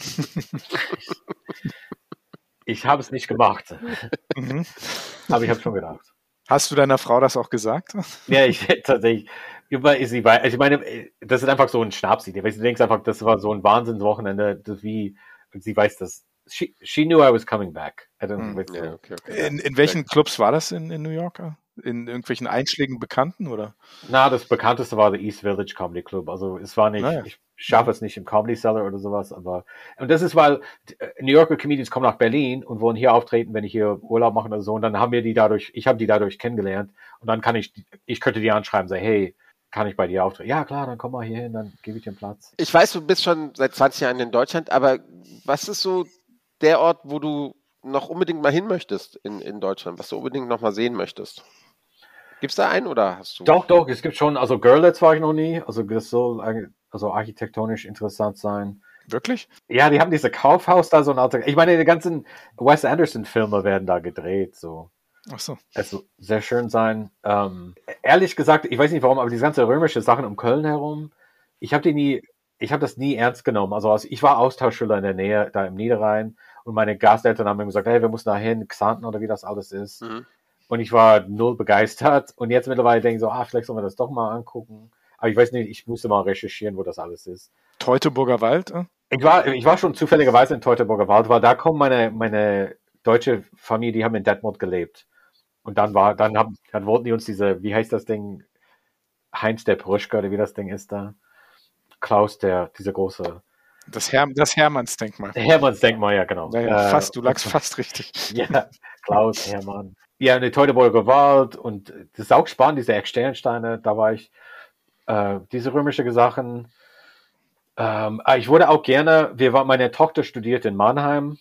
Ich habe es nicht gemacht. Mhm. Aber ich habe schon gedacht. Hast du deiner Frau das auch gesagt? Ja, ich tatsächlich. Sie war, ich meine, das ist einfach so ein Schnapsidee. Du denkst einfach, das war so ein Wahnsinnswochenende, das wie, sie weiß das. She, she knew I was coming back. I don't Mhm. know. Ja, okay, okay. In, in welchen Clubs war das in, in New York? In irgendwelchen einschlägigen Bekannten, oder? Na, das bekannteste war der East Village Comedy Club. Also es war nicht, Naja. ich schaffe es nicht im Comedy Cellar oder sowas, aber und das ist, weil New Yorker Comedians kommen nach Berlin und wollen hier auftreten, wenn ich hier Urlaub mache oder so, und dann haben wir die dadurch, ich habe die dadurch kennengelernt und dann kann ich, ich könnte die anschreiben, sagen, hey, kann ich bei dir auftreten? Ja, klar, dann komm mal hier hin, dann gebe ich dir einen Platz. Ich weiß, du bist schon seit zwanzig Jahren in Deutschland, aber was ist so der Ort, wo du noch unbedingt mal hin möchtest in, in Deutschland, was du unbedingt noch mal sehen möchtest? Gibt es da einen oder hast du? Doch, doch, es gibt schon, also Görlitz war ich noch nie, also das soll eigentlich- also architektonisch interessant sein. Wirklich? Ja, die haben diese Kaufhaus da, so ein alter, ich meine, die ganzen Wes Anderson-Filme werden da gedreht, so. Ach so. Es soll sehr schön sein. Ähm, ehrlich gesagt, ich weiß nicht warum, aber diese ganze römische Sachen um Köln herum, ich habe die nie, ich habe das nie ernst genommen. Also, als ich war Austauschschüler in der Nähe, da im Niederrhein, und meine Gasteltern haben mir gesagt, hey, wir müssen da hin, Xanten oder wie das alles ist. Mhm. Und ich war null begeistert. Und jetzt mittlerweile denke ich so, ah, vielleicht sollen wir das doch mal angucken. Aber ich weiß nicht, ich musste mal recherchieren, wo das alles ist. Teutoburger Wald? Äh? Ich war, ich war schon zufälligerweise in Teutoburger Wald, weil da kommt meine, meine deutsche Familie, die haben in Detmold gelebt. Und dann war, dann haben, dann wollten die uns diese, wie heißt das Ding? Heinz der Pruschka, oder wie das Ding ist da? Klaus, der, dieser große. Das, Her das Hermannsdenkmal. Hermannsdenkmal, ja, genau. Ja, ja, äh, fast, du lagst fast richtig. Ja, Klaus, Hermann. Ja, eine Teutoburger Wald und das ist auch spannend, diese Ecksternsteine, da war ich, äh, diese römische Sachen. Ähm, ich wurde auch gerne, wir waren, meine Tochter studiert in Mannheim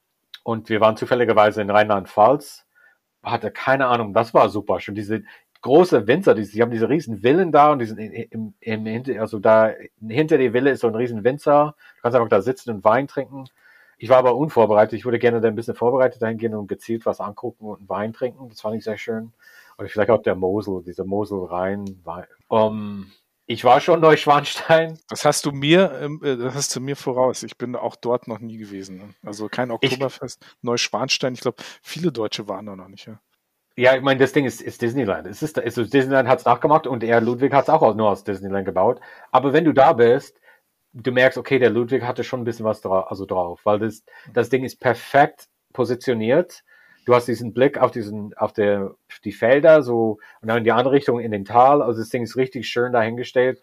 und wir waren zufälligerweise in Rheinland-Pfalz, hatte keine Ahnung, das war super, schon diese große Winzer, die, die haben diese riesen Villen da und die sind im, im, im, also da hinter der Villa ist so ein riesen Winzer, du kannst einfach da sitzen und Wein trinken. Ich war aber unvorbereitet, ich würde gerne da ein bisschen vorbereitet dahin gehen und gezielt was angucken und Wein trinken, das fand ich sehr schön. Oder vielleicht auch der Mosel, dieser Mosel-Rhein-Wein. Um, ich war schon Neuschwanstein. Das hast du mir, das hast du mir voraus. Ich bin auch dort noch nie gewesen. Also kein Oktoberfest, ich, Neuschwanstein. Ich glaube, viele Deutsche waren da noch nicht. Ja, ja ich meine, das Ding ist, ist Disneyland. Es ist, ist, Disneyland hat es nachgemacht und er, Ludwig, hat es auch nur aus Disneyland gebaut. Aber wenn du da bist, du merkst, okay, der Ludwig hatte schon ein bisschen was drauf, also drauf, weil das, das Ding ist perfekt positioniert. Du hast diesen Blick auf diesen, auf der, die Felder, so, und dann in die andere Richtung in den Tal. Also das Ding ist richtig schön dahingestellt.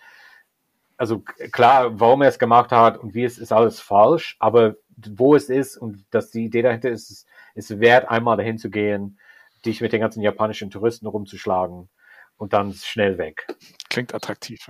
Also klar, warum er es gemacht hat und wie es ist alles falsch, aber wo es ist und dass die Idee dahinter ist, ist, ist wert, einmal dahin zu gehen, dich mit den ganzen japanischen Touristen rumzuschlagen und dann schnell weg. Klingt attraktiv.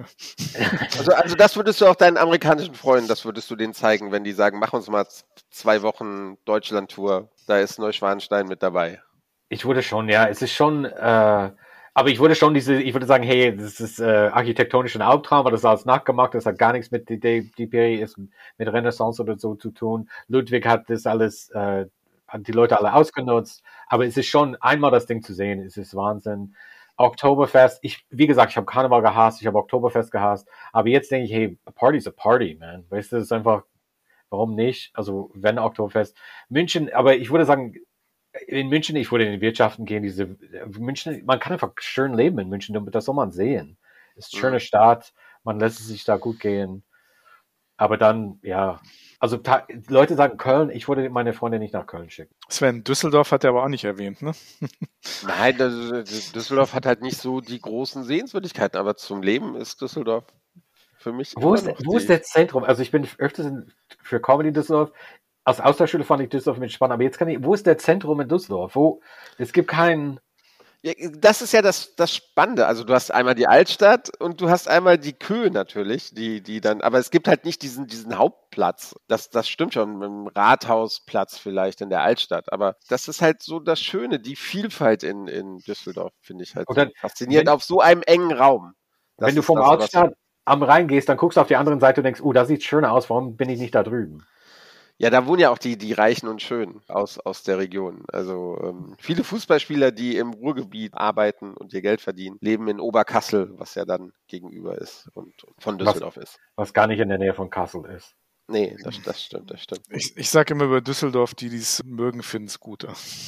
Also, also das würdest du auch deinen amerikanischen Freunden, das würdest du denen zeigen, wenn die sagen, mach uns mal zwei Wochen Deutschland-Tour, da ist Neuschwanstein mit dabei. Ich würde schon, ja, es ist schon, äh, aber ich würde schon diese, ich würde sagen, hey, das ist äh, architektonisch ein Albtraum, weil das ist alles nachgemacht, das hat gar nichts mit die, die, die Peri- mit Renaissance oder so zu tun. Ludwig hat das alles, äh, hat die Leute alle ausgenutzt, aber es ist schon einmal das Ding zu sehen, es ist Wahnsinn. Oktoberfest, ich, wie gesagt, ich habe Karneval gehasst, ich habe Oktoberfest gehasst, aber jetzt denke ich, hey, a party's a party, man. Weißt du, das ist einfach, warum nicht? Also, wenn Oktoberfest. München, aber ich würde sagen, in München, ich würde in die Wirtschaften gehen, diese, München, man kann einfach schön leben in München, das soll man sehen. Es ist eine schöne Stadt, man lässt es sich da gut gehen. Aber dann, ja, also ta- Leute sagen Köln, ich würde meine Freunde nicht nach Köln schicken. Sven, Düsseldorf hat er aber auch nicht erwähnt, ne? Nein, das, Düsseldorf hat halt nicht so die großen Sehenswürdigkeiten, aber zum Leben ist Düsseldorf für mich. Wo ist, wo ist das Zentrum? Also ich bin öfters in, für Comedy Düsseldorf. Als Austauschschüler fand ich Düsseldorf mit spannend, aber jetzt kann ich, wo ist der Zentrum in Düsseldorf? Wo, es gibt keinen. Ja, das ist ja das, das Spannende. Also du hast einmal die Altstadt und du hast einmal die Köhe natürlich, die, die dann, aber es gibt halt nicht diesen, diesen Hauptplatz. Das, das stimmt schon, im Rathausplatz vielleicht in der Altstadt. Aber das ist halt so das Schöne, die Vielfalt in, in Düsseldorf, finde ich halt Oder so faszinierend wenn, auf so einem engen Raum. Das wenn du vom das, Altstadt am Rhein gehst, dann guckst du auf die andere Seite und denkst, oh, das sieht schöner aus, warum bin ich nicht da drüben? Ja, da wohnen ja auch die, die Reichen und Schönen aus, aus der Region. Also ähm, viele Fußballspieler, die im Ruhrgebiet arbeiten und ihr Geld verdienen, leben in Oberkassel, was ja dann gegenüber ist und von Düsseldorf was, ist. Was gar nicht in der Nähe von Kassel ist. Nee, das, das stimmt, das stimmt. Ich, ich sage immer über Düsseldorf, die dies mögen, finden es gut.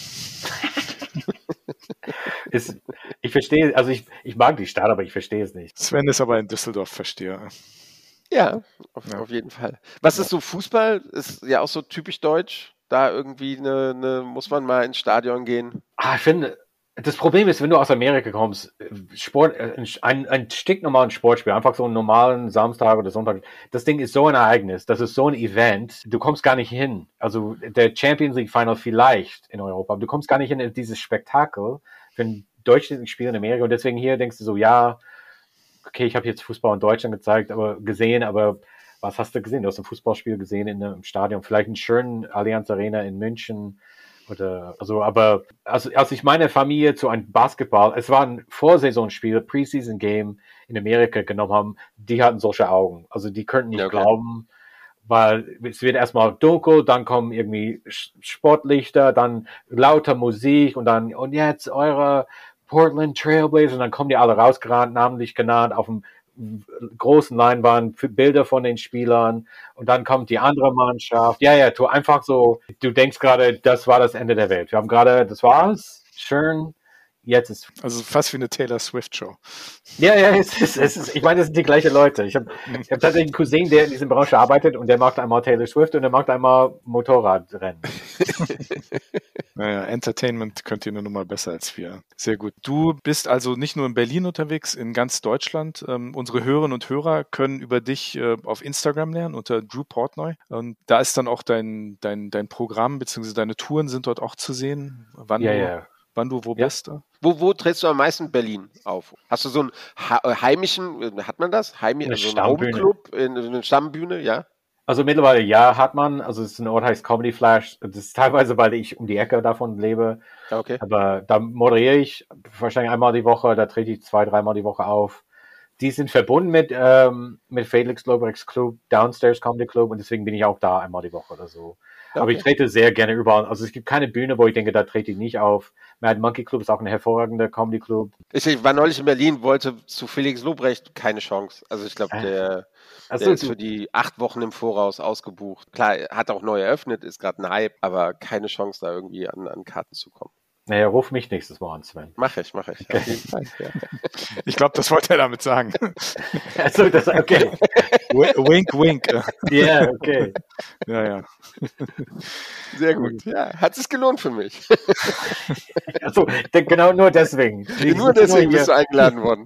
ist, ich verstehe, also ich, ich mag die Stadt, aber ich verstehe es nicht. Sven ist aber in Düsseldorf Versteher. Ja, auf, Ja. auf jeden Fall. Was ist so Fußball? Ist ja auch so typisch deutsch. Da irgendwie eine, eine muss man mal ins Stadion gehen. Ah, ich finde, das Problem ist, wenn du aus Amerika kommst, Sport, ein, ein stinknormalen Sportspiel, einfach so einen normalen Samstag oder Sonntag, das Ding ist so ein Ereignis, das ist so ein Event, du kommst gar nicht hin. Also der Champions League Final vielleicht in Europa, aber du kommst gar nicht in dieses Spektakel für ein deutsches Spiel in Amerika und deswegen hier denkst du so, ja, okay, ich habe jetzt Fußball in Deutschland gezeigt, aber gesehen, aber was hast du gesehen? Du hast ein Fußballspiel gesehen in einem Stadion, vielleicht einen schönen Allianz Arena in München oder also, aber also als ich meine Familie zu einem Basketball, es war ein Vorsaisonspiel, Preseason Game in Amerika genommen haben, die hatten solche Augen, also die könnten nicht Okay. glauben, weil es wird erstmal dunkel, dann kommen irgendwie Sportlichter, dann lauter Musik und dann und jetzt eure Portland Trailblazers und dann kommen die alle rausgerannt, namentlich genannt, auf dem großen Leinwand, Bilder von den Spielern und dann kommt die andere Mannschaft. Ja, ja, du einfach so, du denkst gerade, das war das Ende der Welt. Wir haben gerade, das war's, schön, jetzt ist... Also fast wie eine Taylor Swift-Show. Ja, ja, es ist, es ist, ich meine, das sind die gleichen Leute. Ich habe ich hab tatsächlich einen Cousin, der in dieser Branche arbeitet und der macht einmal Taylor Swift und der macht einmal Motorradrennen. Naja, Entertainment könnt ihr nur noch mal besser als wir. Sehr gut. Du bist also nicht nur in Berlin unterwegs, in ganz Deutschland. Ähm, unsere Hörerinnen und Hörer können über dich äh, auf Instagram lernen unter Drew Portnoy. Und da ist dann auch dein, dein, dein Programm bzw. deine Touren sind dort auch zu sehen. Wann Ja, du, ja. Wann du wo Ja. bist. Wo, wo trittst du am meisten in Berlin auf? Hast du so einen ha- heimischen, hat man das? Heimi, Eine so einen Stammbühne. Homeclub, in, in eine Stammbühne, ja? Also mittlerweile ja, hat man. Also es ist ein Ort, heißt Comedy Flash. Das ist teilweise, weil ich um die Ecke davon lebe. Ja, okay. Aber da moderiere ich wahrscheinlich einmal die Woche, da trete ich zwei, dreimal die Woche auf. Die sind verbunden mit, ähm, mit Felix Lobrechts Club, Downstairs Comedy Club und deswegen bin ich auch da einmal die Woche oder so. Ja, Aber okay. ich trete sehr gerne überall. Also es gibt keine Bühne, wo ich denke, da trete ich nicht auf. Mad Monkey Club ist auch ein hervorragender Comedy Club. Ich, ich war neulich in Berlin, wollte zu Felix Lobrecht, keine Chance. Also ich glaube, Äh, der, Also der ist für die acht Wochen im Voraus ausgebucht. Klar, er hat auch neu eröffnet, ist gerade ein Hype, aber keine Chance, da irgendwie an, an Karten zu kommen. naja, ruf mich nächstes Mal an, Sven. Mach ich, mach ich. Auf jeden Fall. Ja. Ich glaube, das wollte er damit sagen. Also das, okay. Wink, wink. Ja, yeah, okay. Ja, ja. Sehr gut. Ja, hat es gelohnt für mich. Also de- genau nur deswegen. Nur deswegen bist du hier. eingeladen worden.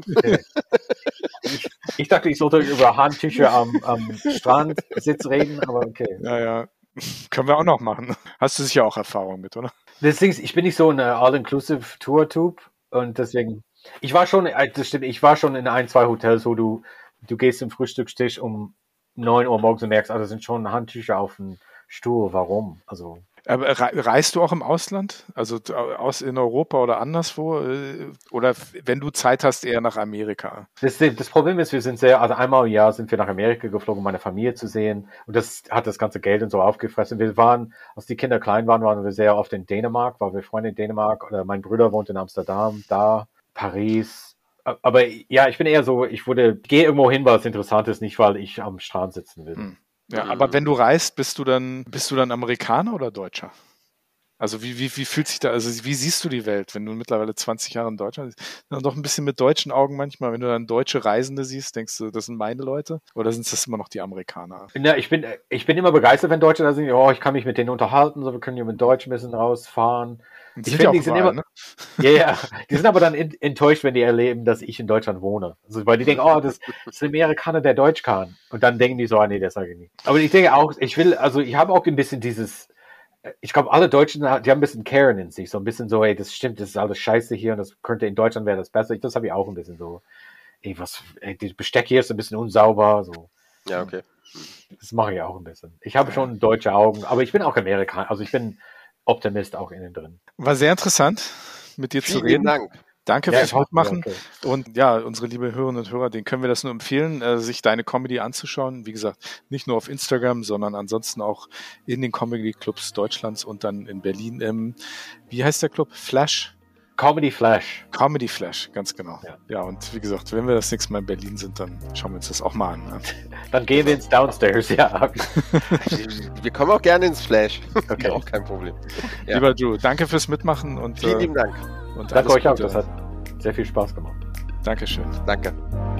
Ich, ich dachte, ich sollte über Handtücher am, am Strandsitz reden, aber okay. Ja, ja. Können wir auch noch machen. Hast du sicher auch Erfahrung mit, oder? Das Ding ist, ich bin nicht so ein äh, All-Inclusive-Tour-Typ und deswegen, ich war schon, äh, das stimmt, ich war schon in ein, zwei Hotels, wo du, du gehst zum Frühstückstisch um neun Uhr morgens und merkst, ah, da sind schon Handtücher auf dem Stuhl, warum? Also, Aber rei- reist du auch im Ausland? Also t- aus in Europa oder anderswo? Äh, Oder f- wenn du Zeit hast, eher nach Amerika? das, das Problem ist, wir sind sehr, also einmal im Jahr sind wir nach Amerika geflogen, um meine Familie zu sehen und das hat das ganze Geld und so aufgefressen. Wir waren, als die Kinder klein waren, waren wir sehr oft in Dänemark, weil wir Freunde in Dänemark oder mein Bruder wohnt in Amsterdam, da, Paris. Aber ja, ich bin eher so, ich würde, gehe irgendwo hin, weil es interessant ist, nicht weil ich am Strand sitzen will. Hm. Ja, Mhm. aber wenn du reist, bist du dann bist du dann Amerikaner oder Deutscher? Also wie, wie, wie fühlt sich da, also wie siehst du die Welt, wenn du mittlerweile zwanzig Jahre in Deutschland bist? Dann doch ein bisschen mit deutschen Augen manchmal, wenn du dann deutsche Reisende siehst, denkst du, das sind meine Leute? Oder sind das immer noch die Amerikaner? Ja, ich bin, ich bin immer begeistert, wenn Deutsche da sind. Oh, ich kann mich mit denen unterhalten, so wir können hier mit Deutsch ein bisschen rausfahren. Und Ich sind finde, ja auch die sind überall, immer- ne? Ja, ja. Die sind aber dann in, enttäuscht, wenn die erleben, dass ich in Deutschland wohne. Also, weil die denken, oh, das, das ist ein Amerikaner, der Deutsch kann. Und dann denken die so, ah, nee, das sage ich nicht. Aber ich denke auch, ich will, also ich habe auch ein bisschen dieses, ich glaube, alle Deutschen, die haben ein bisschen Karen in sich. So ein bisschen so, ey, das stimmt, das ist alles scheiße hier und das könnte in Deutschland wäre das besser. Das habe ich auch ein bisschen so, ey, was, ey, das Besteck hier ist ein bisschen unsauber, so. Ja, okay. Das mache ich auch ein bisschen. Ich habe schon deutsche Augen, aber ich bin auch Amerikaner. Also ich bin Optimist auch innen drin. War sehr interessant, mit dir zu Vielen reden. Dank. Danke Ja, fürs ich hoffe, Mitmachen. okay. Und ja, unsere liebe Hörerinnen und Hörer, denen können wir das nur empfehlen, äh, sich deine Comedy anzuschauen. Wie gesagt, nicht nur auf Instagram, sondern ansonsten auch in den Comedy-Clubs Deutschlands und dann in Berlin im, wie heißt der Club? Flash? Comedy Flash. Comedy Flash, ganz genau. Ja. Ja, und wie gesagt, wenn wir das nächste Mal in Berlin sind, dann schauen wir uns das auch mal an. Ne? Dann gehen wir ins Downstairs, ja. Wir kommen auch gerne ins Flash. Okay. Auch kein Problem. Ja. Lieber Drew, danke fürs Mitmachen und, Vielen äh, lieben Dank. und Danke alles euch auch, Gute. das hat sehr viel Spaß gemacht. Dankeschön. Danke.